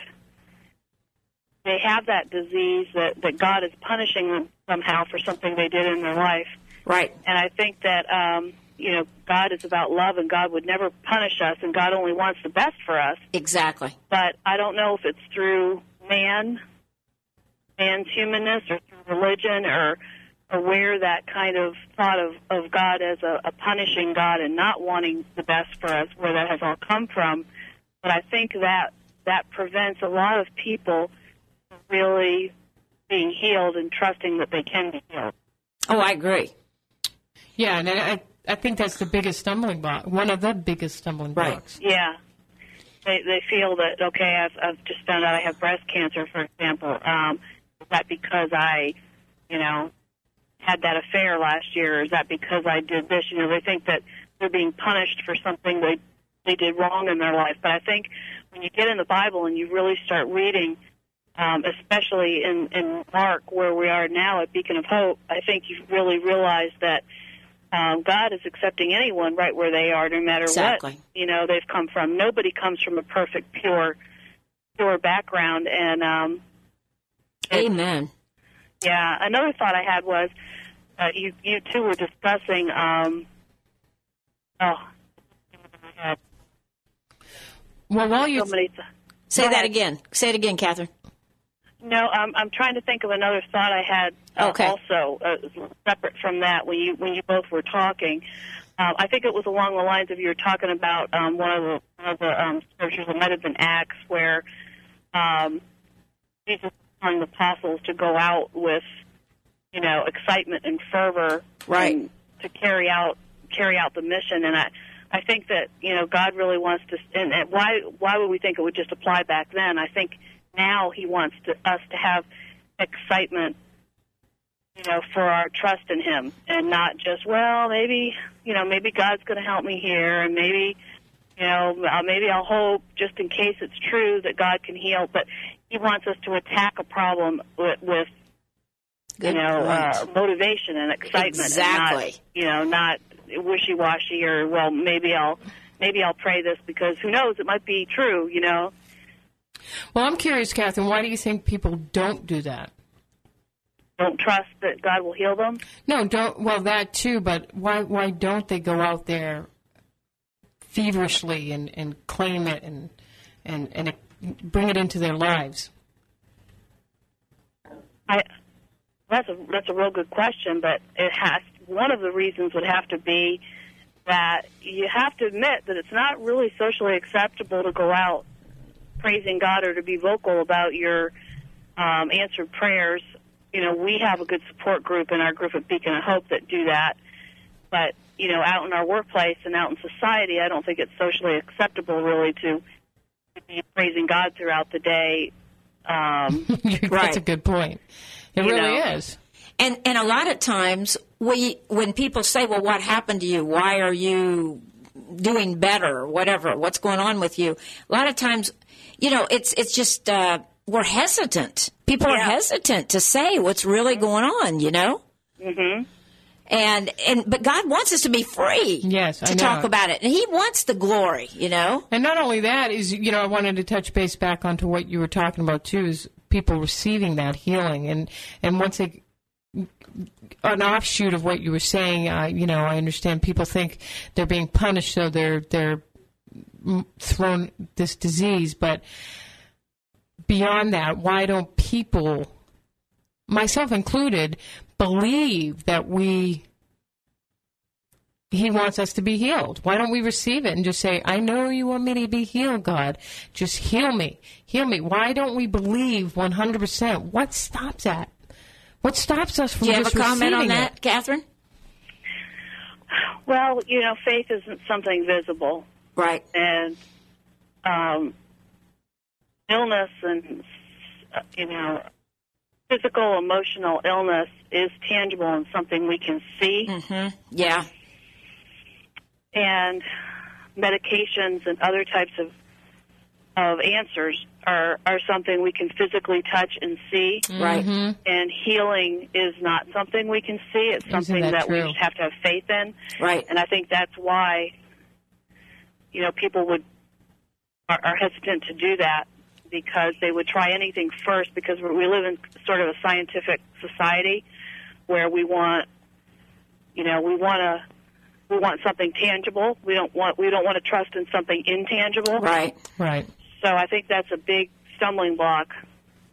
they have that disease, that, that God is punishing them somehow for something they did in their life. Right. And I think that, um, you know, God is about love, and God would never punish us, and God only wants the best for us. Exactly. But I don't know if it's through man, man's humanness, or through religion, or aware that kind of thought of, of God as a, a punishing God and not wanting the best for us, where that has all come from. But I think that that prevents a lot of people from really being healed and trusting that they can be healed. Oh, I agree. Yeah, and I, I think that's the biggest stumbling block, one of the biggest stumbling Right. blocks. Yeah. They they feel that, okay, I've, I've just found out I have breast cancer, for example. Um, is that because I, you know, had that affair last year? Or is that because I did this? You know, they think that they're being punished for something they, they did wrong in their life. But I think when you get in the Bible and you really start reading, um, especially in, in Mark, where we are now at Beacon of Hope, I think you really realize that Um, God is accepting anyone right where they are, no matter Exactly. what, you know, they've come from. Nobody comes from a perfect, pure, pure background. And, um, Amen. yeah, another thought I had was, uh, you, you two were discussing, um, oh, Well, while you so many th- Say Go that ahead. again. Say it again, Catherine. No, I'm, I'm trying to think of another thought I had uh, Okay. also, uh, separate from that, when you when you both were talking. Um, I think it was along the lines of you were talking about um, one of the, one of the um, scriptures, it might have been Acts, where um, Jesus was telling the apostles to go out with, you know, excitement and fervor, Right. and to carry out carry out the mission. And I, I think that, you know, God really wants to. And, and why why would we think it would just apply back then? I think now He wants to, us to have excitement, you know, for our trust in Him, and not just, well, maybe, you know, maybe God's going to help me here, and maybe, you know, uh, maybe I'll hope just in case it's true that God can heal. But He wants us to attack a problem with, with you Good know, point. uh, motivation and excitement. Exactly. And not, you know, not wishy-washy or, well, maybe I'll maybe I'll pray this because who knows, it might be true, you know. Well, I'm curious, Catherine, why do you think people don't do that? Don't trust that God will heal them. No, don't. Well, that too, but why why don't they go out there feverishly and, and claim it and and and it, bring it into their lives? I that's a that's a real good question, but it has one of the reasons would have to be that you have to admit that it's not really socially acceptable to go out praising God or to be vocal about your um, answered prayers. You know, we have a good support group in our group at Beacon of Hope that do that. But, you know, out in our workplace and out in society, I don't think it's socially acceptable really to, to be praising God throughout the day. Um, That's Right. a good point. It You really know. is. And and a lot of times we when people say, "Well, what happened to you? Why are you doing better? Or whatever? What's going on with you?" A lot of times, you know, it's it's just uh, we're hesitant. People are Yeah. hesitant to say what's really going on. You know. mhm. And and but God wants us to be free. Yes, to I know. talk about it, and He wants the glory. You know. And not only that is, you know, I wanted to touch base back onto what you were talking about too, is people receiving that healing, and and once they, an offshoot of what you were saying, uh, you know, I understand people think they're being punished, so they're they're mm, thrown this disease, but beyond that, why don't people, myself included, believe that we He wants us to be healed? Why don't we receive it and just say, I know you want me to be healed, God. Just heal me. Heal me. Why don't we believe one hundred percent? What stops that? What stops us from Do you have just a comment on receiving that, it? Catherine? Well, you know, faith isn't something visible. Right. And um, illness and, uh, you know, physical, emotional illness is tangible and something we can see. Mm-hmm. Yeah. And medications and other types of of answers are, are something we can physically touch and see. Right. And healing is not something we can see. It's Isn't something that that we true? just have to have faith in. Right. And I think that's why, you know, people would are, are hesitant to do that, because they would try anything first, because we we live in sort of a scientific society where we want, you know, we want to we want something tangible. We don't want we don't want to trust in something intangible. Right. Right. So I think that's a big stumbling block.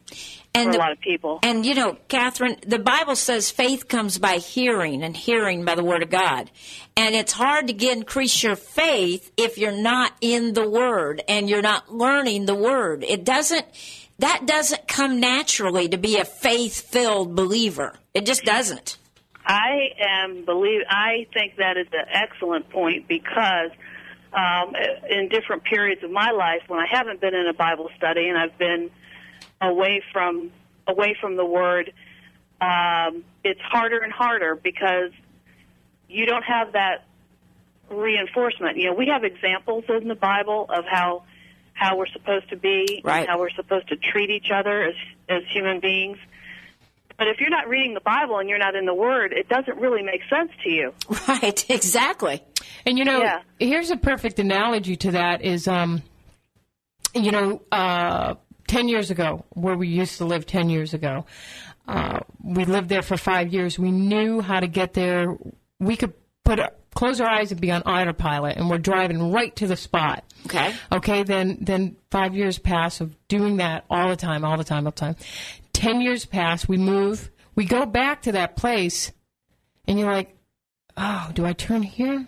And for the- a lot of people. And, you know, Catherine, the Bible says faith comes by hearing and hearing by the Word of God. And it's hard to get, increase your faith if you're not in the Word and you're not learning the Word. It doesn't, that doesn't come naturally to be a faith-filled believer. It just doesn't. I am believe. I think that is an excellent point because um, in different periods of my life, when I haven't been in a Bible study and I've been away from away from the Word, um, it's harder and harder because you don't have that reinforcement. You know, we have examples in the Bible of how how we're supposed to be, Right. and how we're supposed to treat each other as as human beings. But if you're not reading the Bible and you're not in the Word, it doesn't really make sense to you. Right, exactly. And, you know, Yeah. here's a perfect analogy to that is, um, you know, uh, ten years ago, where we used to live ten years ago, uh, we lived there for five years. We knew how to get there. We could put close our eyes and be on autopilot, and we're driving right to the spot. Okay. Okay, then then five years pass of doing that all the time, all the time, all the time. Ten years pass, we move, we go back to that place, and you're like, oh, do I turn here?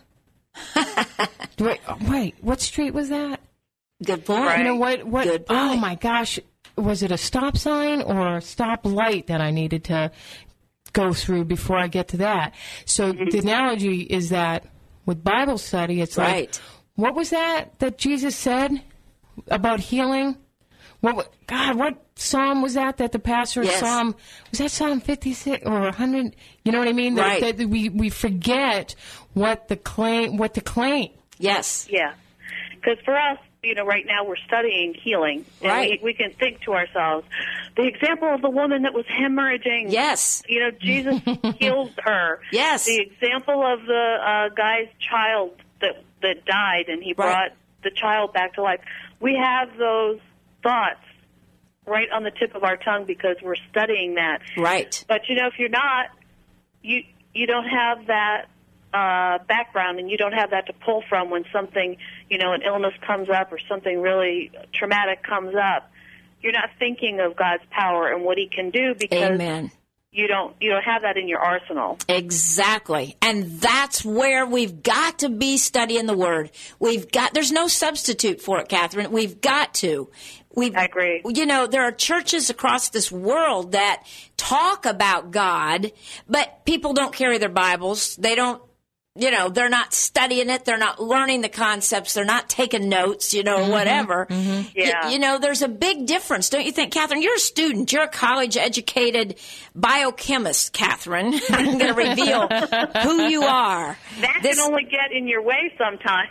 do I, oh, wait, what street was that? Good point. Right. You know what? What? Good Oh point. my gosh! Was it a stop sign or a stop light that I needed to go through before I get to that? So the analogy is that with Bible study, it's Right. like, what was that that Jesus said about healing? What? wa- God, what psalm was that that the pastor Yes. Psalm was that Psalm fifty-six or one hundred? You know what I mean? That, Right. that we we forget what the claim what the claim. Yes. Yeah, because for us, you know, right now we're studying healing, and Right. we, we can think to ourselves, the example of the woman that was hemorrhaging. Yes. You know, Jesus healed her. Yes. The example of the uh, guy's child that that died, and he Right. brought the child back to life. We have those thoughts right on the tip of our tongue because we're studying that. Right. But you know, if you're not, you you don't have that uh, background, and you don't have that to pull from when something, you know, an illness comes up or something really traumatic comes up. You're not thinking of God's power and what He can do because Amen. you don't you don't have that in your arsenal. Exactly. And that's where we've got to be studying the Word. We've got, there's no substitute for it, Catherine. We've got to. We've, I agree. You know, there are churches across this world that talk about God, but people don't carry their Bibles. They don't, you know, they're not studying it. They're not learning the concepts. They're not taking notes, you know, Mm-hmm. whatever. Yeah. Y- you know, there's a big difference, don't you think, Catherine? You're a student. You're a college-educated biochemist, Catherine. I'm going to reveal who you are. That This- can only get in your way sometimes.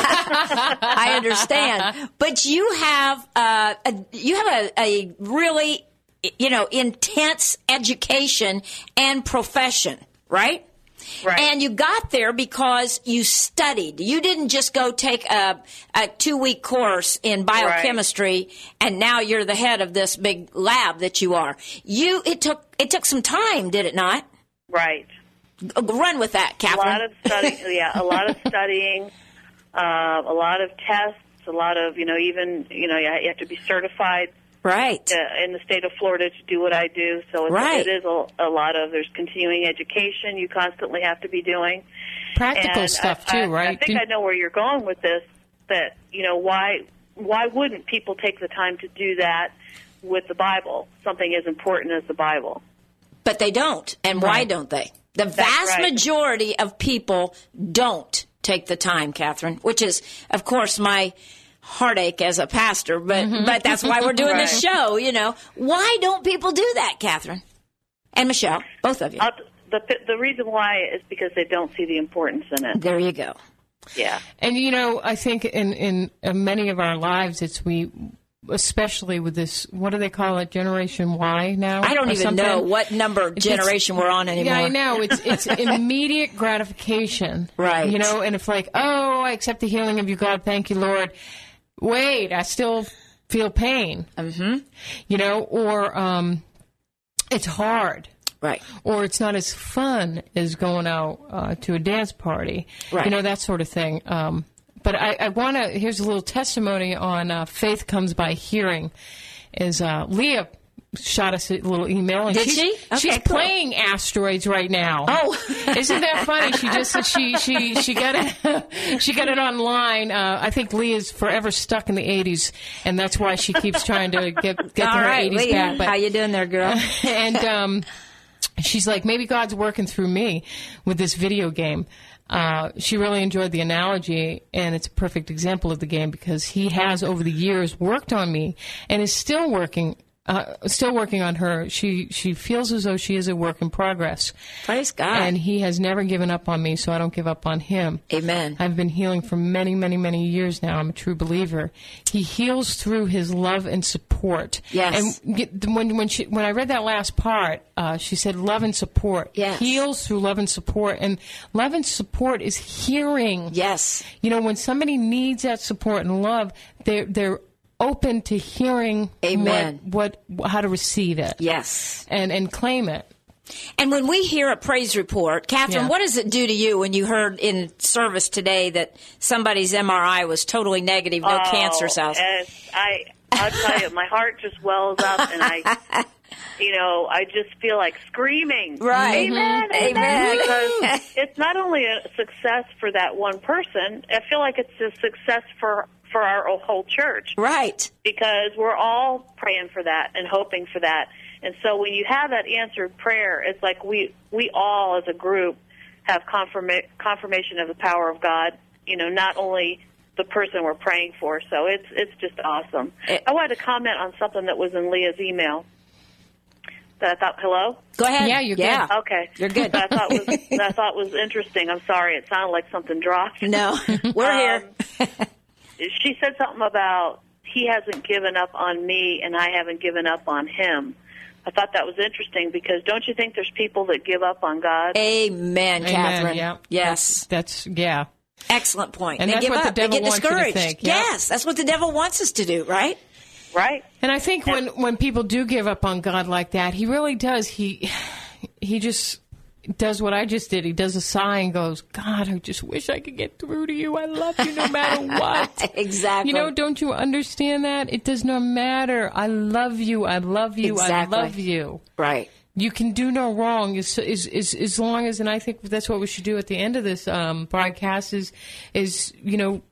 I understand, but you have uh, a, you have a, a really, you know, intense education and profession, right? Right. And you got there because you studied. You didn't just go take a, a two-week course in biochemistry and now you're the head of this big lab that you are. You it took it took some time, did it not? Right. G- Run with that, A Catherine. lot of study, yeah, a lot of studying, uh, a lot of tests, a lot of, you know, even, you know, you have to be certified right. uh, in the state of Florida to do what I do. So it's, Right. it is a, a lot of, there's continuing education you constantly have to be doing. Practical And stuff I, too, I, right? I think Didn't- I know where you're going with this, that, you know, why why wouldn't people take the time to do that with the Bible, something as important as the Bible? But they don't. And why Right. don't they? The vast right. majority of people don't take the time, Catherine, which is, of course, my heartache as a pastor, but but that's why we're doing this show, you know. Why don't people do that, Catherine? And Michelle, both of you. I'll, the the reason why is because they don't see the importance in it. There you go. Yeah. And you know, I think in, in in many of our lives, it's we, especially with this, what do they call it, Generation Y now? I don't or even something? know what number It's- generation we're on anymore. Yeah, I know. It's it's immediate gratification, Right. You know, and it's like, oh, I accept the healing of you, God. Thank you, Lord. Wait, I still feel pain. Mm-hmm. You know, or um, it's hard. Right. Or it's not as fun as going out uh, to a dance party, Right. you know, that sort of thing. Um, but I, I want to, here's a little testimony on uh, faith comes by hearing, is uh, Leah shot us a little email. And Did she's, she? Okay, she's cool. playing Asteroids right now. Oh. Isn't that funny? She just said she she she got it she got it online. Uh, I think Leah's forever stuck in the eighties, and that's why she keeps trying to get get to All her right, eighties Leah, back. how you doing there, girl? and um, she's like, maybe God's working through me with this video game. Uh, she really enjoyed the analogy, and it's a perfect example of the game because he has, over the years, worked on me and is still working uh, still working on her. She she feels as though she is a work in progress. Praise God. And he has never given up on me, so I don't give up on him. Amen. I've been healing for many, many, many years now. I'm a true believer. He heals through his love and support. Yes. And get- when when she when I read that last part, uh, she said love and support. Yes. Heals through love and support. And love and support is hearing. Yes. You know, when somebody needs that support and love, they're they're open to hearing Amen. what, what how to receive it. Yes. And and claim it. And when we hear a praise report, Catherine, Yeah. what does it do to you when you heard in service today that somebody's M R I was totally negative, no Oh, cancer cells? and I, I'll tell you, my heart just wells up, and I, you know, I just feel like screaming. Right. Amen, Mhm. amen. Amen. Because it's not only a success for that one person, I feel like it's a success for, for our whole church. Right. Because we're all praying for that and hoping for that. And so when you have that answered prayer, it's like we, we all as a group have confirma- confirmation of the power of God, you know, not only the person we're praying for. So it's it's just awesome. It- I wanted to comment on something that was in Leah's email that I thought, hello? Go ahead. Yeah, you're yeah. good. Okay. You're good. That I thought was, that I thought was interesting. I'm sorry. It sounded like something dropped. No, we're here. She said something about he hasn't given up on me and I haven't given up on him. I thought that was interesting because don't you think there's people that give up on God? Amen, Catherine. Yeah. Yes. That's, yeah. Excellent point. And they that's give what the up. devil they get wants you to discouraged. think, yeah. Yes, that's what the devil wants us to do, right? Right? And I think when, when people do give up on God like that, he really does. He he just does what I just did. He does a sigh and goes, God, I just wish I could get through to you. I love you no matter what. Exactly. You know, don't you understand that? It does not matter. I love you. I love you. Exactly. I love you. Right. You can do no wrong as, as, as, as long as, and I think that's what we should do at the end of this um, broadcast is, is, you know,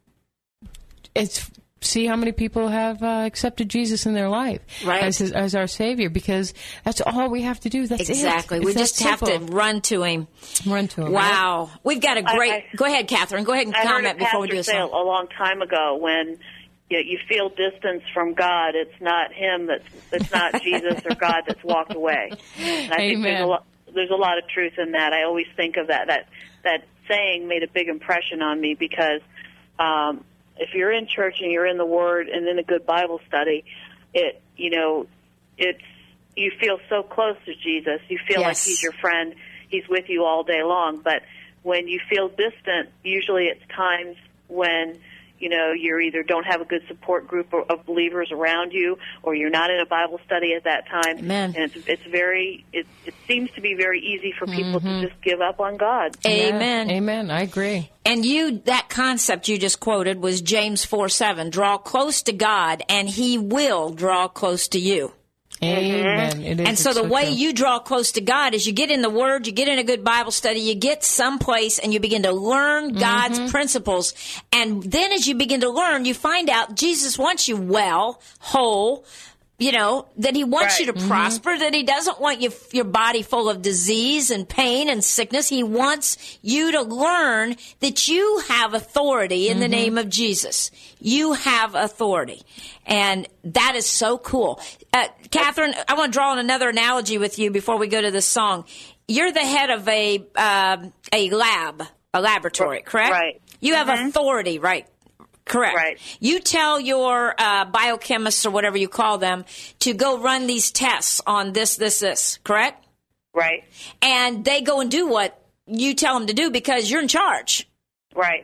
it's see how many people have uh, accepted Jesus in their life Right. as his, as our Savior, because that's all we have to do. That's Exactly. it. We It's that just have to simple. run to him. run to him. Wow. We've got a great. I- I- go ahead, Catherine. Go ahead and I heard a comment before we pastor do a say a song. long time ago when you, you feel distance from God, it's not him that's it's not Jesus or God that's walked away. And I think there's a, Amen. lot, there's a lot of truth in that. I always think of that. That that saying made a big impression on me because um, if you're in church and you're in the Word and in a good Bible study, it you know it's you feel so close to Jesus. You feel Yes. like He's your friend. He's with you all day long. But when you feel distant, usually it's times when you know you either don't have a good support group of believers around you, or you're not in a Bible study at that time. Amen. And it's it's very it it seems to be very easy for people to just give up on God. Amen. Yeah, amen. I agree. And you, that concept you just quoted was James four seven. Draw close to God, and He will draw close to you. Amen. It is. And so It's the way true. you draw close to God is you get in the Word, you get in a good Bible study, you get someplace and you begin to learn God's principles. And then as you begin to learn, you find out Jesus wants you well, whole, you know, that He wants Right. you to prosper, that He doesn't want you, your body full of disease and pain and sickness. He wants you to learn that you have authority in the name of Jesus. You have authority. And that is so cool. Uh, Catherine, I want to draw on another analogy with you before we go to this song. You're the head of a, um a lab, a laboratory, correct? Right. You have authority, right? Correct. Right. You tell your uh, biochemists or whatever you call them to go run these tests on this, this, this, correct? Right. And they go and do what you tell them to do because you're in charge. Right.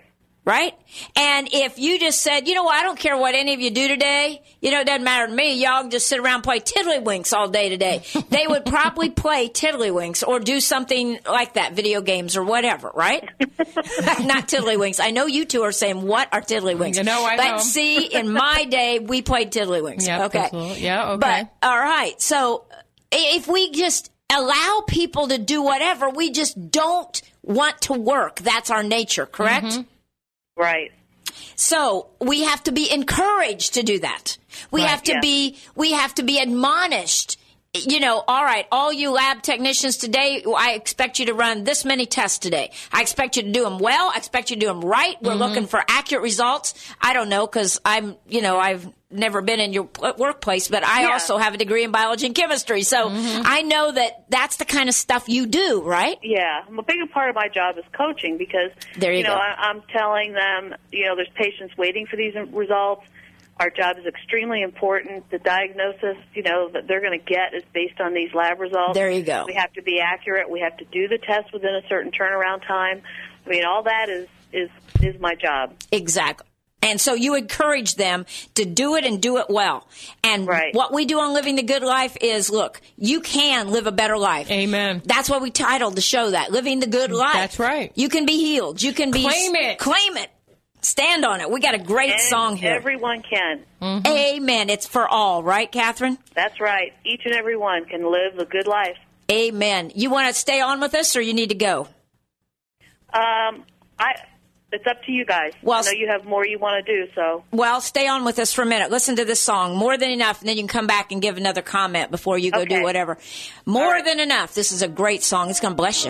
right? And if you just said, you know what, I don't care what any of you do today, you know, it doesn't matter to me, y'all can just sit around and play tiddlywinks all day today. They would probably play tiddlywinks or do something like that, video games or whatever, right? Not tiddlywinks. I know you two are saying, what are tiddlywinks? You know, I but know. see, in my day, we played tiddlywinks. Yep, okay. absolutely. Yeah, okay. But, all right, so if we just allow people to do whatever, we just don't want to work. That's our nature, correct? Mm-hmm. Right. So we have to be encouraged to do that. We Right, have to yeah. be, we have to be admonished. You know, all right, all you lab technicians today, I expect you to run this many tests today. I expect you to do them well. I expect you to do them right. We're Mm-hmm. looking for accurate results. I don't know, because I'm, you know, I've never been in your pl- workplace, but I Yeah. also have a degree in biology and chemistry. So Mm-hmm. I know that that's the kind of stuff you do, right? Yeah, a bigger part of my job is coaching because, There you know, go. I, I'm telling them, you know, there's patients waiting for these results. Our job is extremely important. The diagnosis, you know, that they're going to get is based on these lab results. There you go. We have to be accurate. We have to do the test within a certain turnaround time. I mean, all that is is is my job. Exactly. And so you encourage them to do it and do it well. And Right. what we do on Living the Good Life is, look, you can live a better life. Amen. That's why we titled the show that, Living the Good Life. That's right. You can be healed. You can be... Claim it. Claim it. Stand on it. We got a great And song here. everyone can. Mm-hmm. Amen. It's for all, right, Catherine? That's right. Each and every one can live a good life. Amen. You want to stay on with us or you need to go? Um, I. It's up to you guys. Well, I know you have more you want to do, so. Well, stay on with us for a minute. Listen to this song, More Than Enough, and then you can come back and give another comment before you go Okay. do whatever. More All right. Than Enough. This is a great song. It's going to bless you.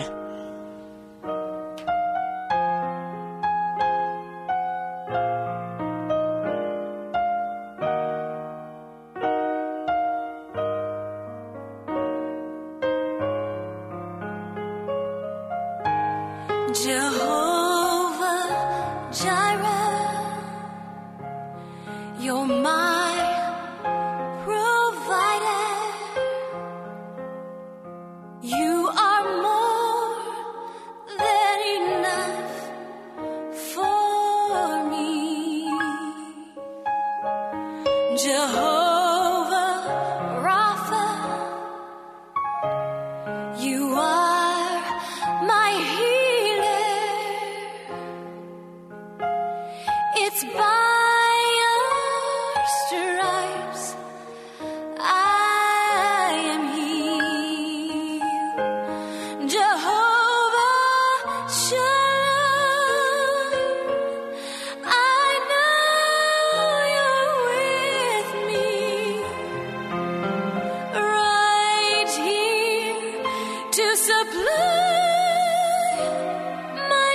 Jehovah Jireh, you're my provider. You are more than enough for me. Jehovah Rapha, you are my healer. It's by your stripes I am healed. Jehovah Shalom, I know you're with me, right here to supply my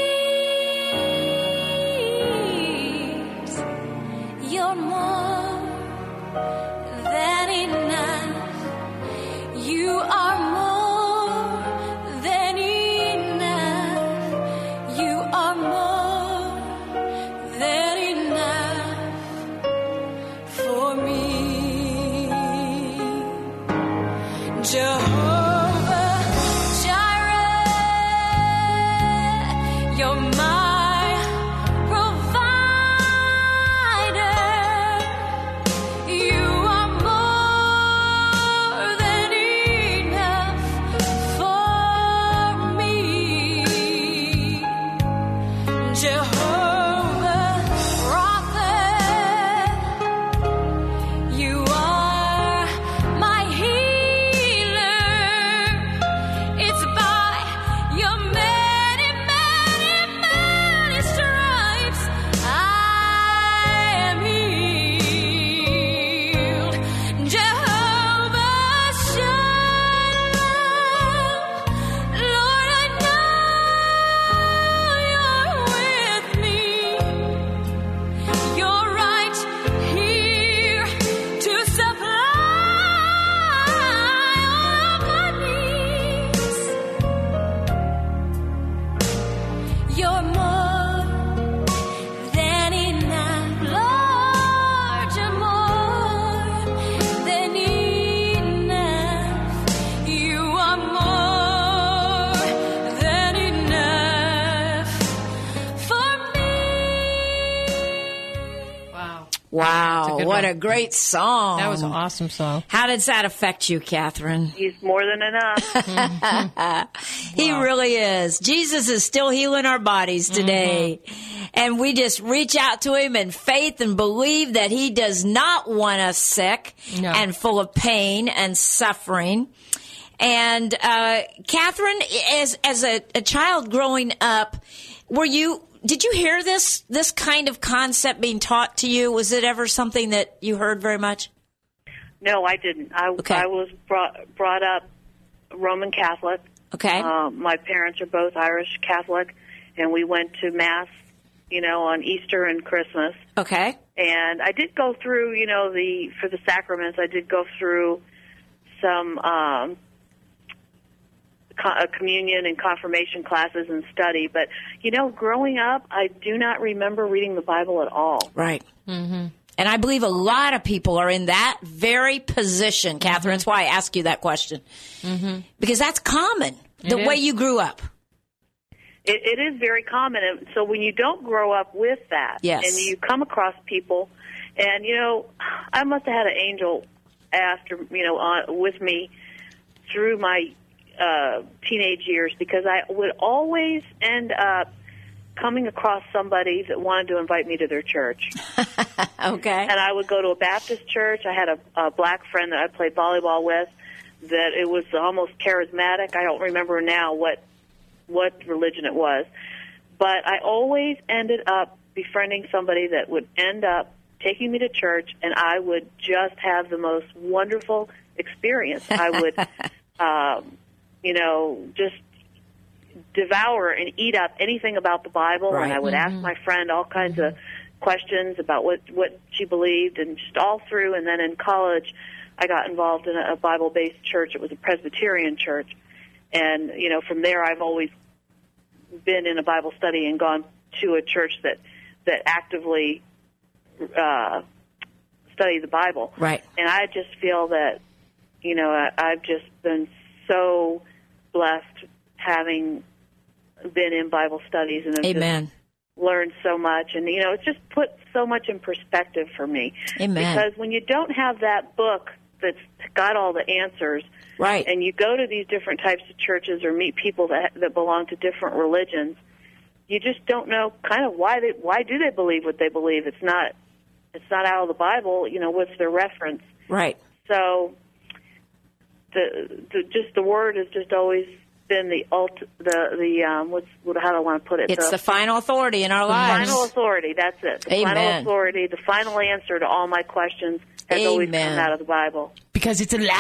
needs. You're more than enough. You are more than enough. You are more than enough for me. Jehovah Jireh, you're my provider. You are more than enough for me. Jehovah Rapha, you are my healer. It's by your many, many, many stripes I am healed. Jehovah Shalom, Lord, I know you're with me. You're right here to supply all my needs. You're more than enough, Lord. You're more than enough. You are more than enough for me. Wow, It's a good what one. a great song. That was an awesome song. How does that affect you, Catherine? He's more than enough. He really is. Jesus is still healing our bodies today. Mm-hmm. And we just reach out to him in faith and believe that he does not want us sick No. and full of pain and suffering. And uh, Catherine, as as a, a child growing up, were you? Did you hear this this kind of concept being taught to you? Was it ever something that you heard very much? No, I didn't. I, Okay. I was brought brought up Roman Catholic. Okay. Um, my parents are both Irish Catholic, and we went to Mass, you know, on Easter and Christmas. Okay. And I did go through, you know, the for the sacraments. I did go through some um, co- uh, communion and confirmation classes and study. But you know, growing up, I do not remember reading the Bible at all. Right. Mm-hmm. And I believe a lot of people are in that very position, Catherine. That's why I ask you that question. Mm-hmm. Because that's common, the It way is. you grew up. It, it is very common. And so when you don't grow up with that, Yes. and you come across people, and you know, I must have had an angel after you know on, with me through my uh, teenage years, because I would always end up coming across somebody that wanted to invite me to their church. Okay. And I would go to a Baptist church. I had a, a black friend that I played volleyball with that it was almost charismatic. I don't remember now what what religion it was. But I always ended up befriending somebody that would end up taking me to church, and I would just have the most wonderful experience. I would, um, you know, just devour and eat up anything about the Bible, Right. and I would ask my friend all kinds of questions about what what she believed, and just all through. And then in college, I got involved in a Bible-based church. It was a Presbyterian church, and you know, from there, I've always been in a Bible study and gone to a church that that actively uh, study the Bible. Right. And I just feel that, you know, I, I've just been so blessed having been in Bible studies and have Amen. just learned so much. And, you know, it's just put so much in perspective for me. Amen. Because when you don't have that book that's got all the answers, Right. and you go to these different types of churches or meet people that that belong to different religions, you just don't know kind of why they why do they believe what they believe. It's not it's not out of the Bible. You know, what's their reference? Right. So the, the just the word has just always been the ult the the um what's what how do I want to put it? It's the final authority in our lives. final authority. That's it. The Amen. final authority. The final answer to all my questions has always Amen. come out of the Bible. Because it's alive.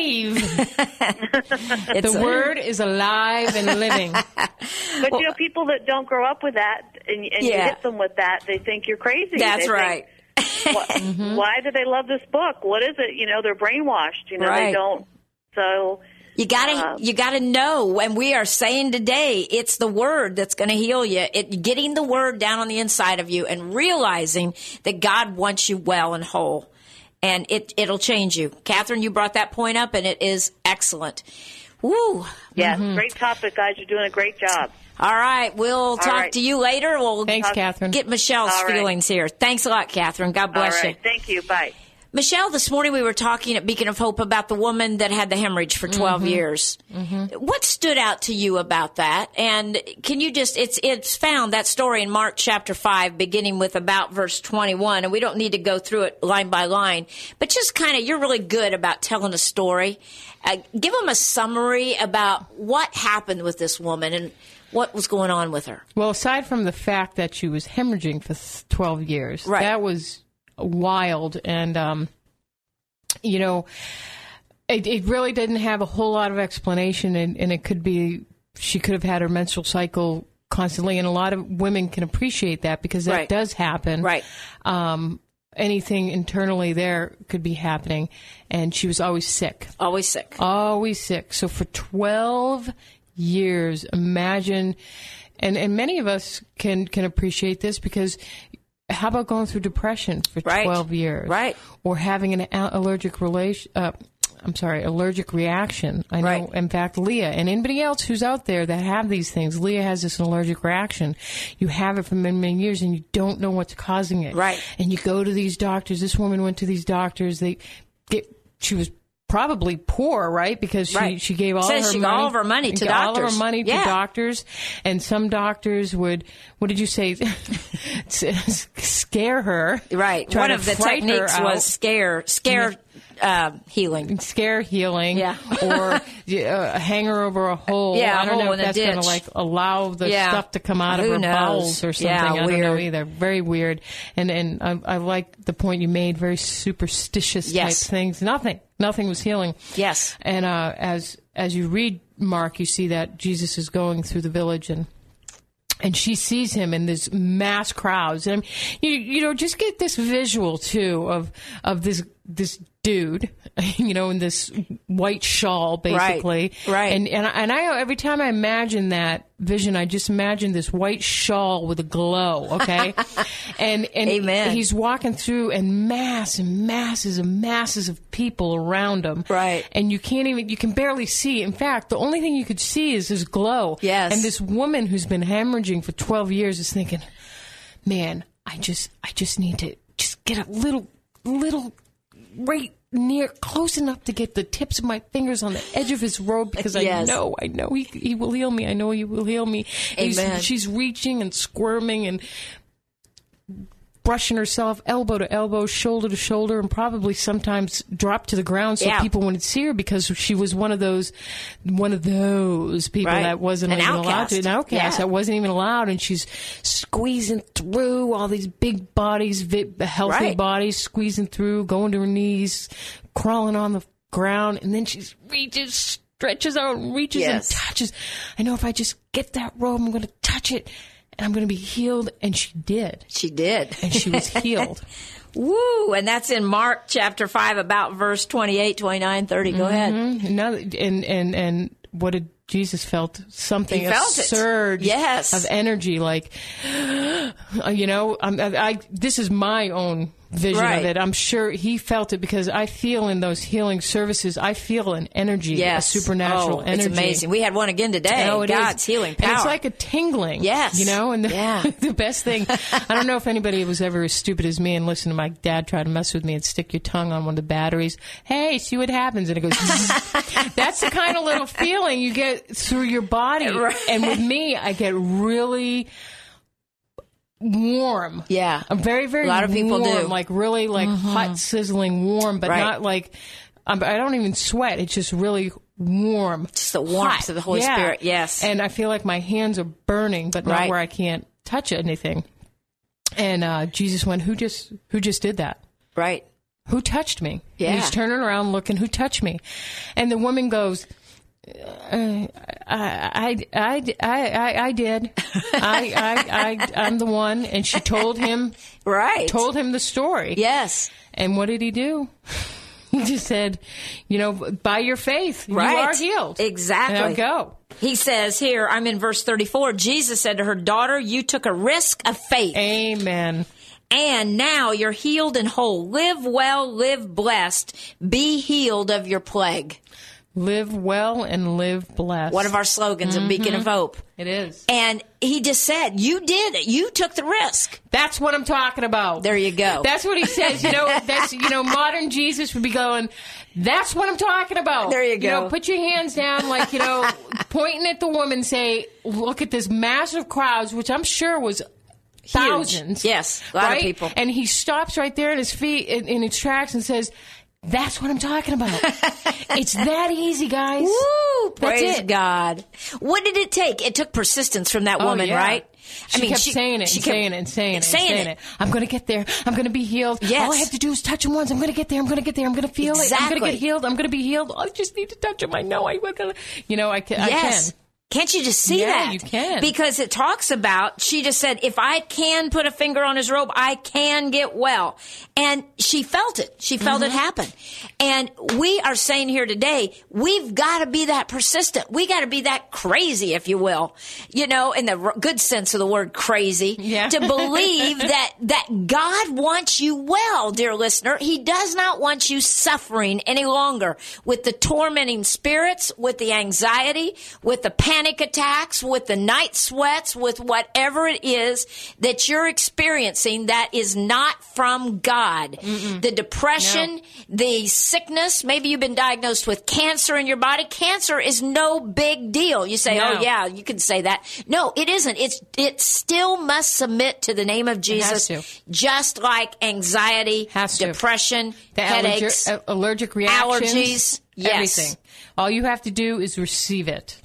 It's The a- word is alive and living. But you know, people that don't grow up with that, and, and you Yeah. hit them with that, they think you're crazy. That's They right. Think, why, Mm-hmm. why do they love this book? What is it? You know, they're brainwashed. You know, Right. they don't. So You gotta, Um, you gotta know, and we are saying today, it's the word that's going to heal you. It, getting the word down on the inside of you and realizing that God wants you well and whole, and it it'll change you. Catherine, you brought that point up, and it is excellent. Woo! yeah, great topic, guys. You're doing a great job. All right, we'll talk right. to you later. We'll Thanks, Catherine. get Michelle's All right. feelings here. Thanks a lot, Catherine. God bless All you. right, thank you. Bye. Michelle, this morning we were talking at Beacon of Hope about the woman that had the hemorrhage for twelve years. What stood out to you about that? And can you just, it's it's found, that story in Mark chapter five, beginning with about verse twenty-one, and we don't need to go through it line by line, but just kind of, you're really good about telling a story. Uh, give them a summary about what happened with this woman and what was going on with her. Well, aside from the fact that she was hemorrhaging for twelve years, Right. that was wild. And, um, you know, it, it really didn't have a whole lot of explanation. And, and it could be, she could have had her menstrual cycle constantly. And a lot of women can appreciate that because that Right. does happen. Right. Um, anything internally there could be happening. And she was always sick. Always sick. Always sick. So for twelve years, imagine, and, and many of us can, can appreciate this because how about going through depression for Right. twelve years? Right. Or having an a- allergic relation, uh, I'm sorry, allergic reaction. I know, Right. in fact, Leah and anybody else who's out there that have these things, Leah has this allergic reaction. You have it for many, many years and you don't know what's causing it. Right. And you go to these doctors. This woman went to these doctors. They get, she was probably poor, right? Because she, Right. she gave all Says her she got money. all of her money to all of doctors. her money Yeah. to doctors. And some doctors would, what did you say? Scare her. Right. Try One to of the frighten her techniques out. was scare, scare uh, healing. Scare healing, Yeah. or uh, hang her over a hole. Yeah, a I don't hole know in if a that's going to ditch. like allow the Yeah. stuff to come out of Who her knows? bowels or something. Yeah, I don't know weird. either. Very weird. And and I, I like the point you made. Very superstitious Yes. type things. Nothing, nothing was healing. Yes. And uh, as as you read Mark, you see that Jesus is going through the village and. And she sees him in this mass crowds, and you you know just get this visual too of of this this dude, you know, in this white shawl, basically, Right, right. And and I, and I every time I imagine that vision, I just imagine this white shawl with a glow, okay, and and Amen. he's walking through, and mass and masses and masses of people around him, Right. and you can't even you can barely see. In fact, the only thing you could see is this glow, Yes. and this woman who's been hemorrhaging for twelve years is thinking, man, I just, I just need to just get a little, little, right near, close enough to get the tips of my fingers on the edge of his robe because Yes. I know, I know he, he will heal me. I know he will heal me. And he's- Amen. she's reaching and squirming and brushing herself elbow to elbow, shoulder to shoulder, and probably sometimes drop to the ground so Yeah. people wouldn't see her because she was one of those, one of those people Right. that wasn't An even allowed outcast. to, an outcast Yeah. that wasn't even allowed, and she's squeezing through all these big bodies, vi- healthy Right. bodies, squeezing through, going to her knees, crawling on the ground, and then she reaches, stretches out, and reaches Yes. and touches. I know if I just get that robe, I'm going to touch it, and I'm going to be healed, and she did. She did. And she was healed. Woo! And that's in Mark chapter five, about verse twenty-eight, twenty-nine, thirty. Go ahead. Mhm. Now, and and and what did Jesus felt? Something He a felt it. surge Yes. of energy, like you know. I'm, I, I this is my own vision Right. of it. I'm sure he felt it because I feel in those healing services, I feel an energy, Yes. a supernatural oh, energy. It's amazing. We had one again today. Oh, it is. God's healing power. And it's like a tingling. Yes. You know, and the, Yeah. the best thing, I don't know if anybody was ever as stupid as me and listened to my dad try to mess with me and stick your tongue on one of the batteries. Hey, see what happens. And it goes, that's the kind of little feeling you get through your body. Right. And with me, I get really warm. Yeah. I'm very, very A lot of people warm, do. like really like hot, sizzling warm, but Right. not like, um, I don't even sweat. It's just really warm. Just the warmth Hot. of the Holy Yeah. Spirit. Yes. And I feel like my hands are burning, but not Right. where I can't touch anything. And uh, Jesus went, who just who just did that? right. Who touched me? Yeah. And he's turning around looking, who touched me? And the woman goes, uh, I, I, I, I, I, I did. I, I, I, I'm the one. And she told him, Right. told him the story. Yes. And what did he do? He just said, you know, by your faith, Right. you are healed. Exactly. Now go. He says here, I'm in verse thirty-four, Jesus said to her, daughter, you took a risk of faith. Amen. And now you're healed and whole. Live well, live blessed. Be healed of your plague. Live well and live blessed. One of our slogans, a beacon of hope. It is. And he just said, you did it. You took the risk. That's what I'm talking about. There you go. That's what he says. You know, that's, you know, modern Jesus would be going, that's what I'm talking about. There you You know, go. put your hands down, like, you know, pointing at the woman, say, look at this massive crowds, which I'm sure was thousands. Yes, a lot of right? people. And he stops right there in his feet, in, in his tracks, and says, that's what I'm talking about. It's that easy, guys. Woo! That's Praise it. God. What did it take? It took persistence from that Oh, woman, yeah. right? She kept saying it, she and kept saying it, and saying it, and saying saying it. it. I'm going to get there. I'm going to be healed. Yes. All I have to do is touch him once. I'm going to get there. I'm going to get there. I'm going to feel it. I'm going Exactly. to get healed. I'm going to be healed. I just need to touch him. I know I will. You know, I can. Yes. I can. Can't you just see Yeah, that? you can. Because it talks about, she just said, if I can put a finger on his robe, I can get well. And she felt it. She felt Mm-hmm. it happen. And we are saying here today, we've got to be that persistent. We got to be that crazy, if you will, you know, in the r- good sense of the word crazy, Yeah. to believe that, that God wants you well, dear listener. He does not want you suffering any longer with the tormenting spirits, with the anxiety, with the panic attacks, with the night sweats, with whatever it is that you're experiencing that is not from God. Mm-mm. The depression, no. the sickness, maybe you've been diagnosed with cancer in your body. Cancer is no big deal. You say, no. oh yeah, you can say that. No, it isn't. It's, it still must submit to the name of Jesus, just like anxiety, Has to. depression, the headaches, allergic, allergic reactions, allergies. Yes. Everything. All you have to do is receive it.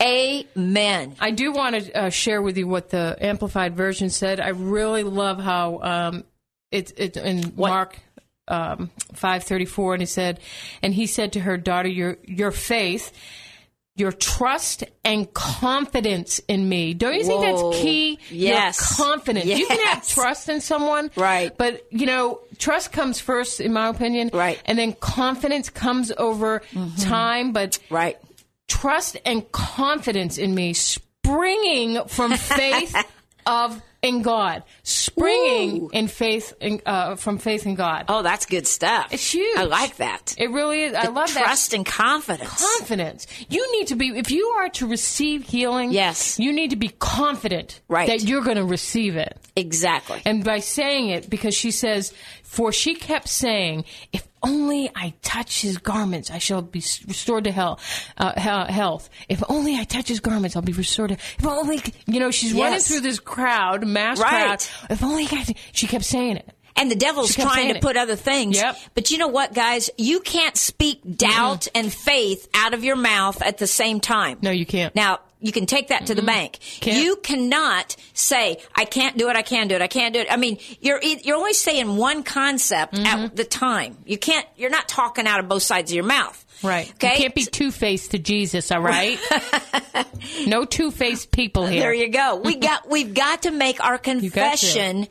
Amen. I do want to uh, share with you what the Amplified Version said. I really love how um, it, it in What? Mark um, five thirty-four, and he said, and he said to her daughter, "Your your faith, your trust and confidence in me." Don't you think Whoa. that's key? Yes. Your confidence. You can have Yes. trust in someone, Right. But you know, trust comes first, in my opinion, Right. and then confidence comes over time. But Right. trust and confidence in me, springing from faith of in God, springing Ooh. in faith in, uh, from faith in God. Oh, that's good stuff. It's huge. I like that. It really is. I The love trust that. and confidence. Confidence. You need to be, if you are to receive healing, Yes. you need to be confident Right. that you're going to receive it. Exactly. And by saying it, because she says, for she kept saying, if only I touch his garments, I shall be s- restored to health. Uh, he- health. If only I touch his garments, I'll be restored to. If only, you know, she's running Yes. through this crowd, mass Right. crowd. If only I could, she kept saying it. And the devil's She kept trying saying to it. put other things. Yep. But you know what, guys? You can't speak doubt and faith out of your mouth at the same time. No, you can't. Now, you can take that to the bank. Can't. You cannot say, I can't do it, I can do it, I can't do it. I mean, you're e- you're only saying one concept Mm-hmm. at the time. You can't, you're not talking out of both sides of your mouth. Right. Okay? You can't be two-faced to Jesus, all right? No two-faced people here. There you go. We got, we've got to make our got to. confession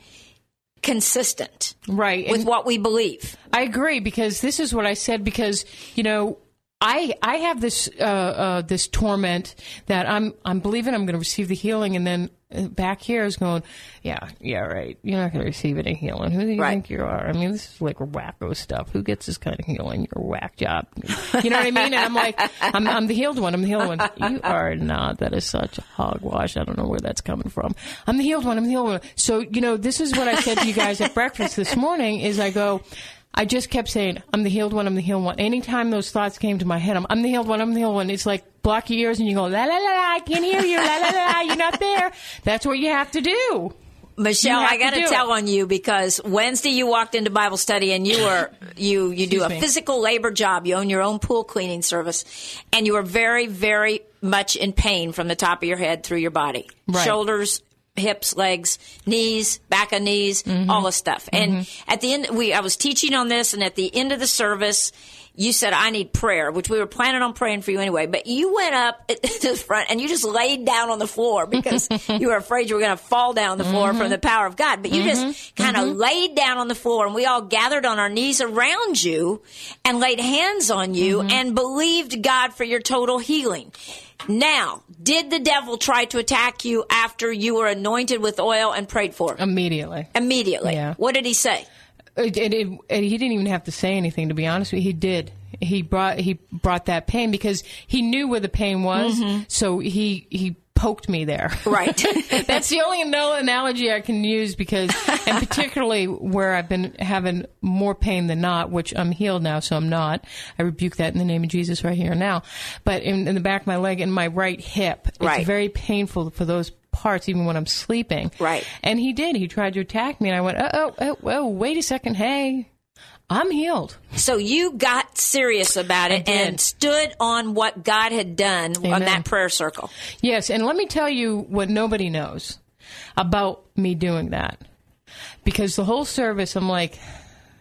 consistent Right. with And what we believe. I agree, because this is what I said, because, you know, I I have this uh, uh, this torment that I'm I'm believing I'm going to receive the healing, and then uh, back here is going, yeah, yeah, right. You're not going to receive any healing. Who do you Right. think you are? I mean, this is like wacko stuff. Who gets this kind of healing? You're a whack job. You know what I mean? And I'm like, I'm I'm the healed one. I'm the healed one. You are not. That is such hogwash. I don't know where that's coming from. I'm the healed one. I'm the healed one. So, you know, this is what I said to you guys at breakfast this morning. Is I go. I just kept saying, I'm the healed one, I'm the healed one. Anytime those thoughts came to my head, I'm, I'm the healed one, I'm the healed one. It's like block your ears and you go, la, la, la, la, I can't hear you, la, la, la, la, you're not there. That's what you have to do. Michelle, You have I got to to do tell it. on you, because Wednesday you walked into Bible study and you were you you do Excuse a me. physical labor job. You own your own pool cleaning service, and you were very very much in pain from the top of your head through your body, Right. shoulders, hips, legs, knees, back of knees, Mm-hmm. all this stuff. And at the end, we I was teaching on this, and at the end of the service, you said, I need prayer, which we were planning on praying for you anyway. But you went up to the front and you just laid down on the floor because you were afraid you were going to fall down on the floor from the power of God. But you just kind of laid down on the floor, and we all gathered on our knees around you and laid hands on you and believed God for your total healing. Now, did the devil try to attack you after you were anointed with oil and prayed for? Immediately. Immediately. Yeah. What did he say? It, it, it, it- he didn't even have to say anything, to be honest with you. He did. He brought he brought that pain because he knew where the pain was. So he he poked me there. Right. That's the only no analogy I can use, because, and particularly where I've been having more pain than not, which I'm healed now, so I'm not. I rebuke that in the name of Jesus right here and now. But in, in the back of my leg and my right hip, it's Right. very painful for those parts, even when I'm sleeping. Right. And he did. He tried to attack me, and I went, oh, oh, oh, oh wait a second. Hey, I'm healed. So you got serious about it I did. and stood on what God had done on Amen. that prayer circle. Yes, and let me tell you what nobody knows about me doing that. Because the whole service, I'm like,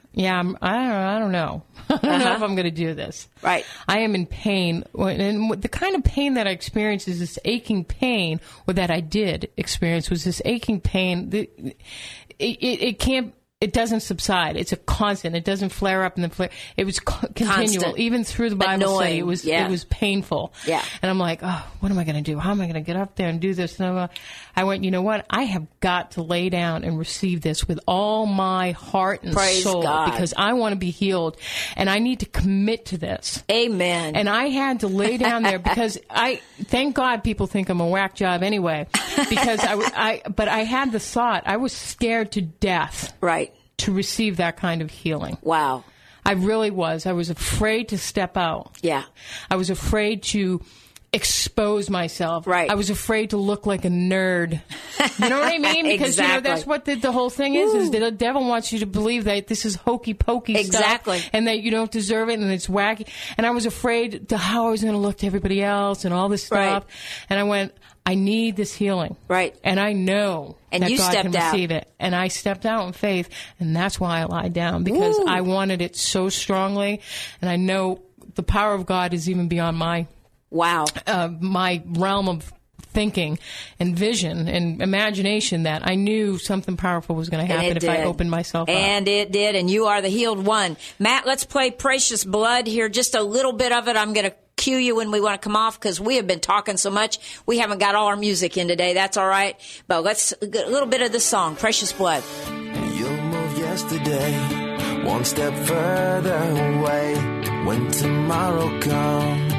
Yeah, I'm, I don't. I don't know. I don't know Uh-huh. if I'm going to do this. Right. I am in pain, and the kind of pain that I experienced is this aching pain, or that I did experience was this aching pain. The, it, it, it can't. It doesn't subside. It's a constant. It doesn't flare up and then flare. It was co- continual, Constant. even through the Bible Annoying. study. It was Yeah. it was painful. Yeah. And I'm like, oh, what am I going to do? How am I going to get up there and do this? And I'm, I went, you know what? I have got to lay down and receive this with all my heart and Praise soul God. because I want to be healed, and I need to commit to this. Amen. And I had to lay down there because I, thank God people think I'm a whack job anyway, because I, I, but I had the thought, I was scared to death right. to receive that kind of healing. Wow. I really was. I was afraid to step out. Yeah. I was afraid to expose myself. Right. I was afraid to look like a nerd. You know what I mean? Because, you know, Exactly. that's what the, the whole thing is, is that the devil wants you to believe that this is hokey pokey Exactly. stuff and that you don't deserve it and it's wacky. And I was afraid to how I was going to look to everybody else and all this stuff. Right. And I went, I need this healing. Right. And I know And that you God stepped can out. receive it. And I stepped out in faith, and that's why I lied down, because Ooh. I wanted it so strongly. And I know the power of God is even beyond my Wow. uh, my realm of thinking and vision and imagination, that I knew something powerful was going to And happen it if I did. opened myself up. And it did, and you are the healed one. Matt, let's play Precious Blood here. Just a little bit of it. I'm going to cue you when we want to come off because we have been talking so much. We haven't got all our music in today. That's all right. But let's get a little bit of this song, Precious Blood. You moved yesterday, one step further away. When tomorrow comes,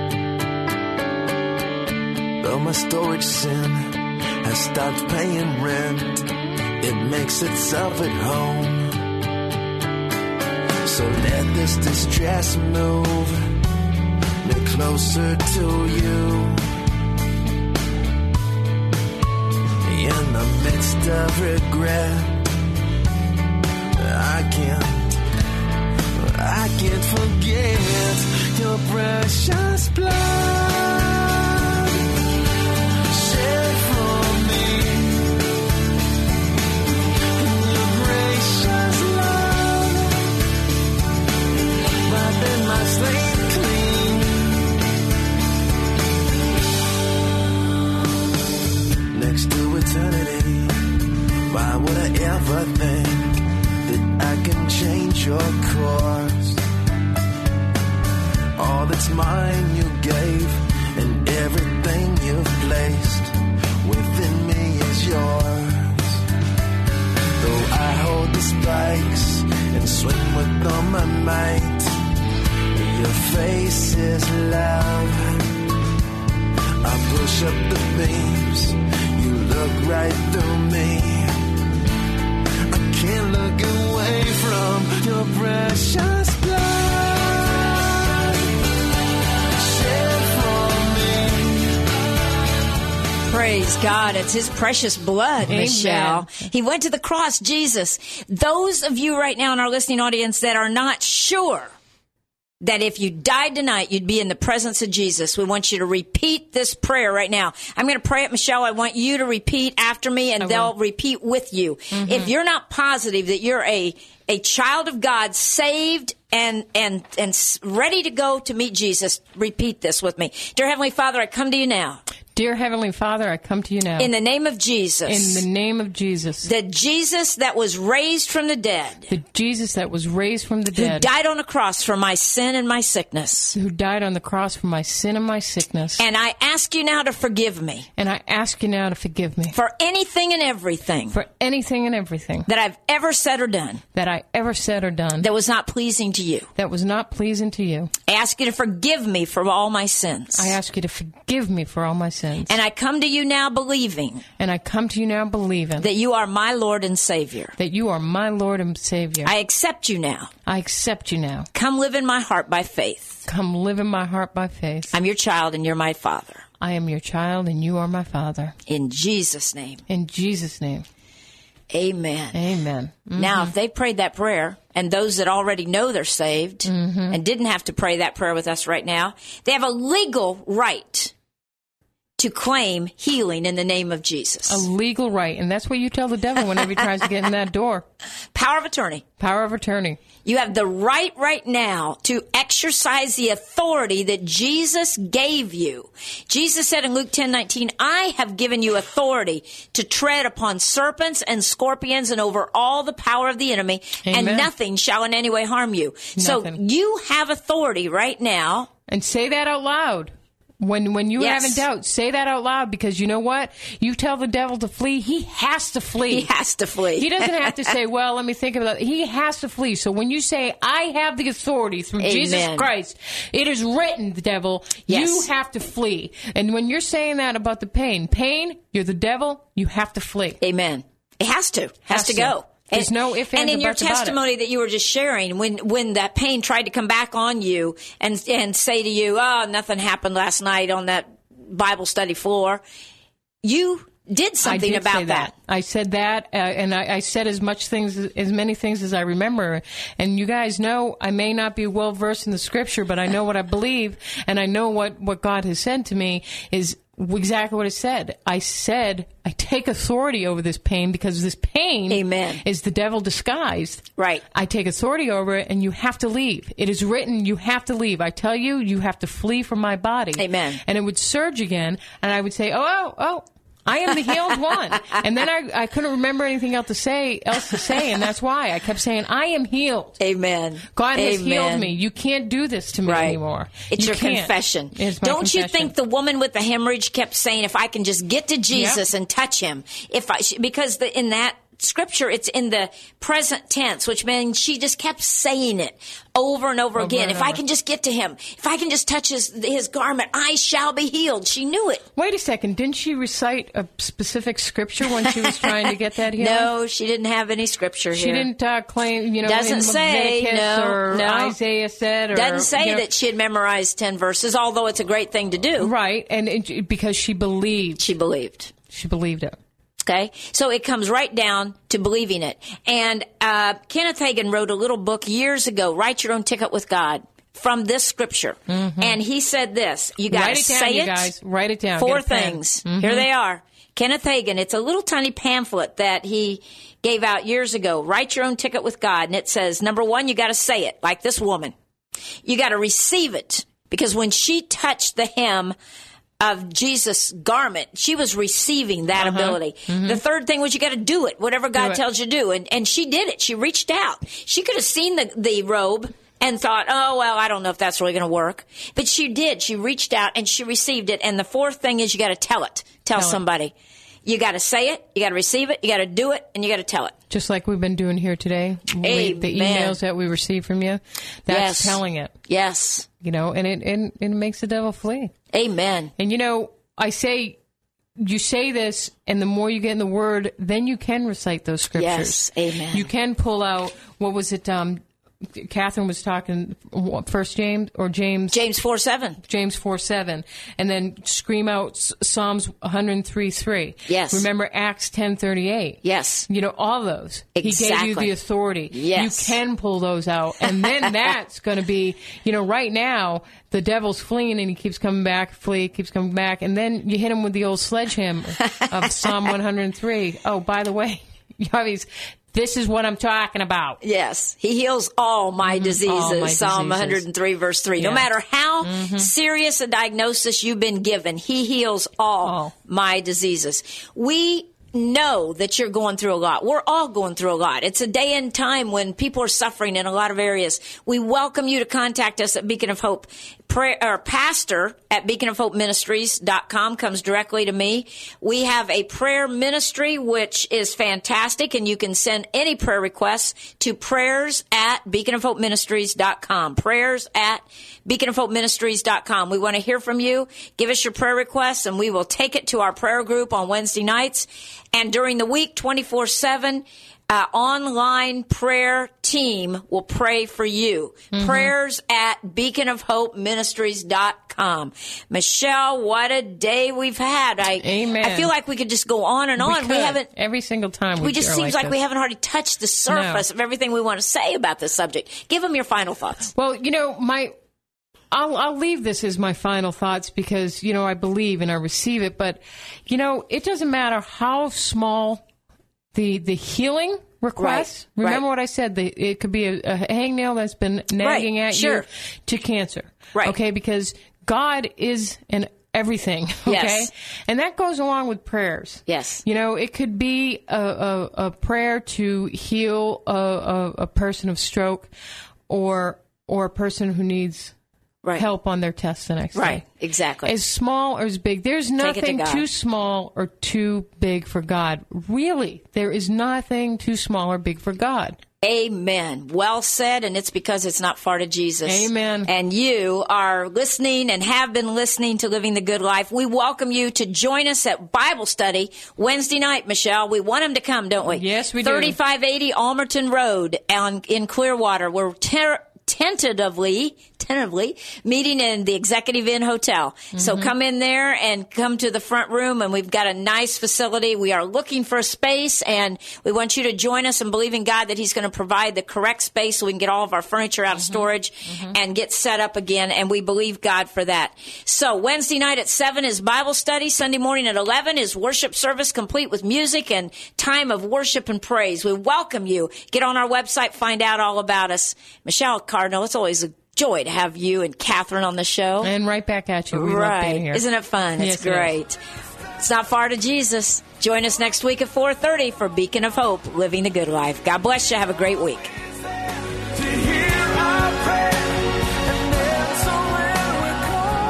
though my storage sin has stopped paying rent, it makes itself at home. So let this distress move me closer to you. In the midst of regret, I can't, I can't forget your precious blood shed for me. Your gracious love, wiping my slate clean. Next to eternity, why would I ever think that I can change your course? All that's mine you gave, and everything you've placed within me is yours. Though I hold the spikes and swing with all my might, your face is love. I push up the beams, you look right through me. I can't look away from your precious blood shed for me. Praise God. It's his precious blood, Amen. Michelle. He went to the cross, Jesus. Those of you right now in our listening audience that are not sure that if you died tonight, you'd be in the presence of Jesus, we want you to repeat this prayer right now. I'm going to pray it, Michelle. I want you to repeat after me, and I they'll will. repeat with you. Mm-hmm. If you're not positive that you're a, a child of God, saved and, and, and s- ready to go to meet Jesus, repeat this with me. Dear Heavenly Father, I come to you now. Dear Heavenly Father, I come to you now. In the name of Jesus. In the name of Jesus. The Jesus that was raised from the dead. The Jesus that was raised from the Who dead. died on the cross for my sin and my sickness. Who died on the cross for my sin and my sickness. And I ask you now to forgive me And I ask you now to forgive me for anything and everything for anything and everything that I've ever said or done that I ever said or done that was not pleasing to you. that was not pleasing to you. I ask you to forgive me for all my sins. I ask you to forgive me for all my sins. And I come to you now believing And I come to you now believing that you are my Lord and Savior. that you are my Lord and Savior. I accept you now. I accept you now. Come live in my heart by faith. Come live in my heart by faith. I'm your child and you're my Father. I am your child and you are my Father. In Jesus' name, In Jesus' name, amen. amen. Mm. Now, if they prayed that prayer, and those that already know they're saved and didn't have to pray that prayer with us right now, they have a legal right to claim healing in the name of Jesus. A legal right. And that's what you tell the devil whenever he tries to get in that door. Power power of attorney. Power of attorney. You have the right right now to exercise the authority that Jesus gave you. Jesus said in Luke ten nineteen, I have given you authority to tread upon serpents and scorpions and over all the power of the enemy, Amen. and nothing shall in any way harm you. Nothing. So you have authority right now. And say that out loud. When when you Yes. have in doubt, say that out loud, because you know what? You tell the devil to flee, he has to flee. He has to flee. He doesn't have to say, well, let me think about it. He has to flee. So when you say, I have the authority through Amen. Jesus Christ, it is written, the devil, Yes. you have to flee. And when you're saying that about the pain, pain, you're the devil, you have to flee. Amen. It has to. Has, Has to to. go. There's and, no ifs, and ands, in or your buts about it. testimony that you were just sharing, when when that pain tried to come back on you and and say to you, "Oh, nothing happened last night on that Bible study floor," you did something I did about say that. I said that, uh, and I, I said as much things, as many things as I remember. And you guys know I may not be well versed in the Scripture, but I know what I believe, and I know what what God has said to me is exactly what it said. I said I take authority over this pain, because this pain Amen. is the devil disguised. Right. I take authority over it, and you have to leave. It is written, you have to leave. I tell you, you have to flee from my body. Amen. And it would surge again, and I would say, oh, oh, oh. I am the healed one. And then I, I couldn't remember anything else to say, else to say, and that's why I kept saying, I am healed. Amen. God has Amen. healed me. You can't do this to me Right. anymore. It's You your can't. confession. It's my Don't you confession. think the woman with the hemorrhage kept saying, if I can just get to Jesus and touch him, if I, because the, in that scripture, it's in the present tense, which means she just kept saying it over and over, Over again. and If I over. can just get to him, if I can just touch his, his garment, I shall be healed. She knew it. Wait a second. Didn't she recite a specific scripture when she was trying to get that healing? No, she didn't have any scripture She here. didn't uh, claim, you know, Doesn't in say, Leviticus no, or no. Isaiah said, or Doesn't say you know, that she had memorized ten verses, although it's a great thing to do. right, and it, because she believed, She believed. she believed it. Okay, so it comes right down to believing it. And uh, Kenneth Hagin wrote a little book years ago, Write Your Own Ticket with God, from this scripture. Mm-hmm. And he said this, you got to Write it down, say you it. guys. Write it down. Four Get a pen. things. Mhm. Here they are. Kenneth Hagin, it's a little tiny pamphlet that he gave out years ago, Write Your Own Ticket with God. And it says, number one, you got to say it, like this woman. You got to receive it, because when she touched the hem of Jesus' garment, she was receiving that Uh-huh. ability. Mm-hmm. The third thing was you got to do it, whatever God Do it. tells you to do. And, and she did it. She reached out. She could have seen the, the robe and thought, oh, well, I don't know if that's really going to work. But she did. She reached out and she received it. And the fourth thing is you got to tell it. Tell, Tell it. somebody. You got to say it, you got to receive it, you got to do it, and you got to tell it. Just like we've been doing here today. We, the Amen. emails that we receive from you, Yes. that's telling it. Yes. You know, and it, and it makes the devil flee. Amen. And, you know, I say, you say this, and the more you get in the Word, then you can recite those scriptures. Yes. Amen. You can pull out, what was it, um, Catherine was talking, First James, or James? James four seven. James four seven, and then scream out S- Psalms one oh three three. Yes. Remember Acts ten thirty-eight. Yes. You know, all those. He gave you Exactly. the authority. Yes. You can pull those out. And then that's going to be, you know, right now, the devil's fleeing and he keeps coming back, flee, keeps coming back. And then you hit him with the old sledgehammer of Psalm one oh three. Oh, by the way, you always, this is what I'm talking about. Yes. He heals all my diseases. All my Psalm diseases. one oh three, verse three. No Yeah. matter how serious a diagnosis you've been given, he heals all All. my diseases. We know that you're going through a lot. We're all going through a lot. It's a day and time when people are suffering in a lot of areas. We welcome you to contact us at Beacon of Hope. Prayer, or pastor at beacon of hope ministries dot com comes directly to me. We have a prayer ministry, which is fantastic, and you can send any prayer requests to prayers at beacon of hope ministries dot com. Prayers at beacon of hope ministries dot com. We want to hear from you. Give us your prayer requests, and we will take it to our prayer group on Wednesday nights. And during the week, twenty-four seven, uh, online prayer team will pray for you. Mm-hmm. Prayers at beacon of hope ministries dot com. Michelle, what a day we've had. I, Amen. I feel like we could just go on and on. We, We, could. haven't. Every single time. We just are seems like, this. we haven't hardly touched the surface No. of everything we want to say about this subject. Give them your final thoughts. Well, you know, my I'll I'll leave this as my final thoughts because, you know, I believe and I receive it, but you know, it doesn't matter how small the the healing requests. Right, Remember right. what I said. The, it could be a, a hangnail that's been nagging Right, at sure. you to cancer. Right. Okay, because God is in everything. Okay, Yes. and that goes along with prayers. Yes. You know, it could be a, a, a prayer to heal a, a, a person of stroke, or or a person who needs Right. help on their test the next Right. day. Exactly. As small or as big. There's it to nothing God. too small or too big for God. Really, there is nothing too small or big for God. Amen. Well said, and it's because it's not far to Jesus. Amen. And you are listening and have been listening to Living the Good Life. We welcome you to join us at Bible study Wednesday night, Michelle. We want them to come, don't we? Yes, we do. thirty-five eighty Almerton Road on, in Clearwater. We're ter- tentatively, tentatively meeting in the Executive Inn Hotel. So come in there and come to the front room, and we've got a nice facility. We are looking for a space, and we want you to join us and believe in God that He's going to provide the correct space so we can get all of our furniture out of storage and get set up again, and we believe God for that. So Wednesday night at seven is Bible study. Sunday morning at eleven is worship service, complete with music and time of worship and praise. We welcome you. Get on our website, find out all about us. Michelle Cardinal, it's always a joy to have you and Catherine on the show. And right back at you. We love Right. being here. Isn't it fun? Yes, It's it is. great. It's not far to Jesus. Join us next week at four thirty for Beacon of Hope, Living the Good Life. God bless you. Have a great week. To hear our prayer and answer when we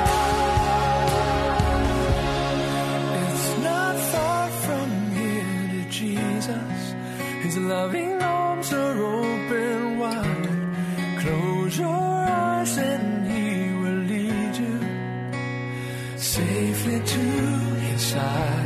call. It's not far from here to Jesus. His loving arms are open wide. Close your eyes and He will lead you safely to His side.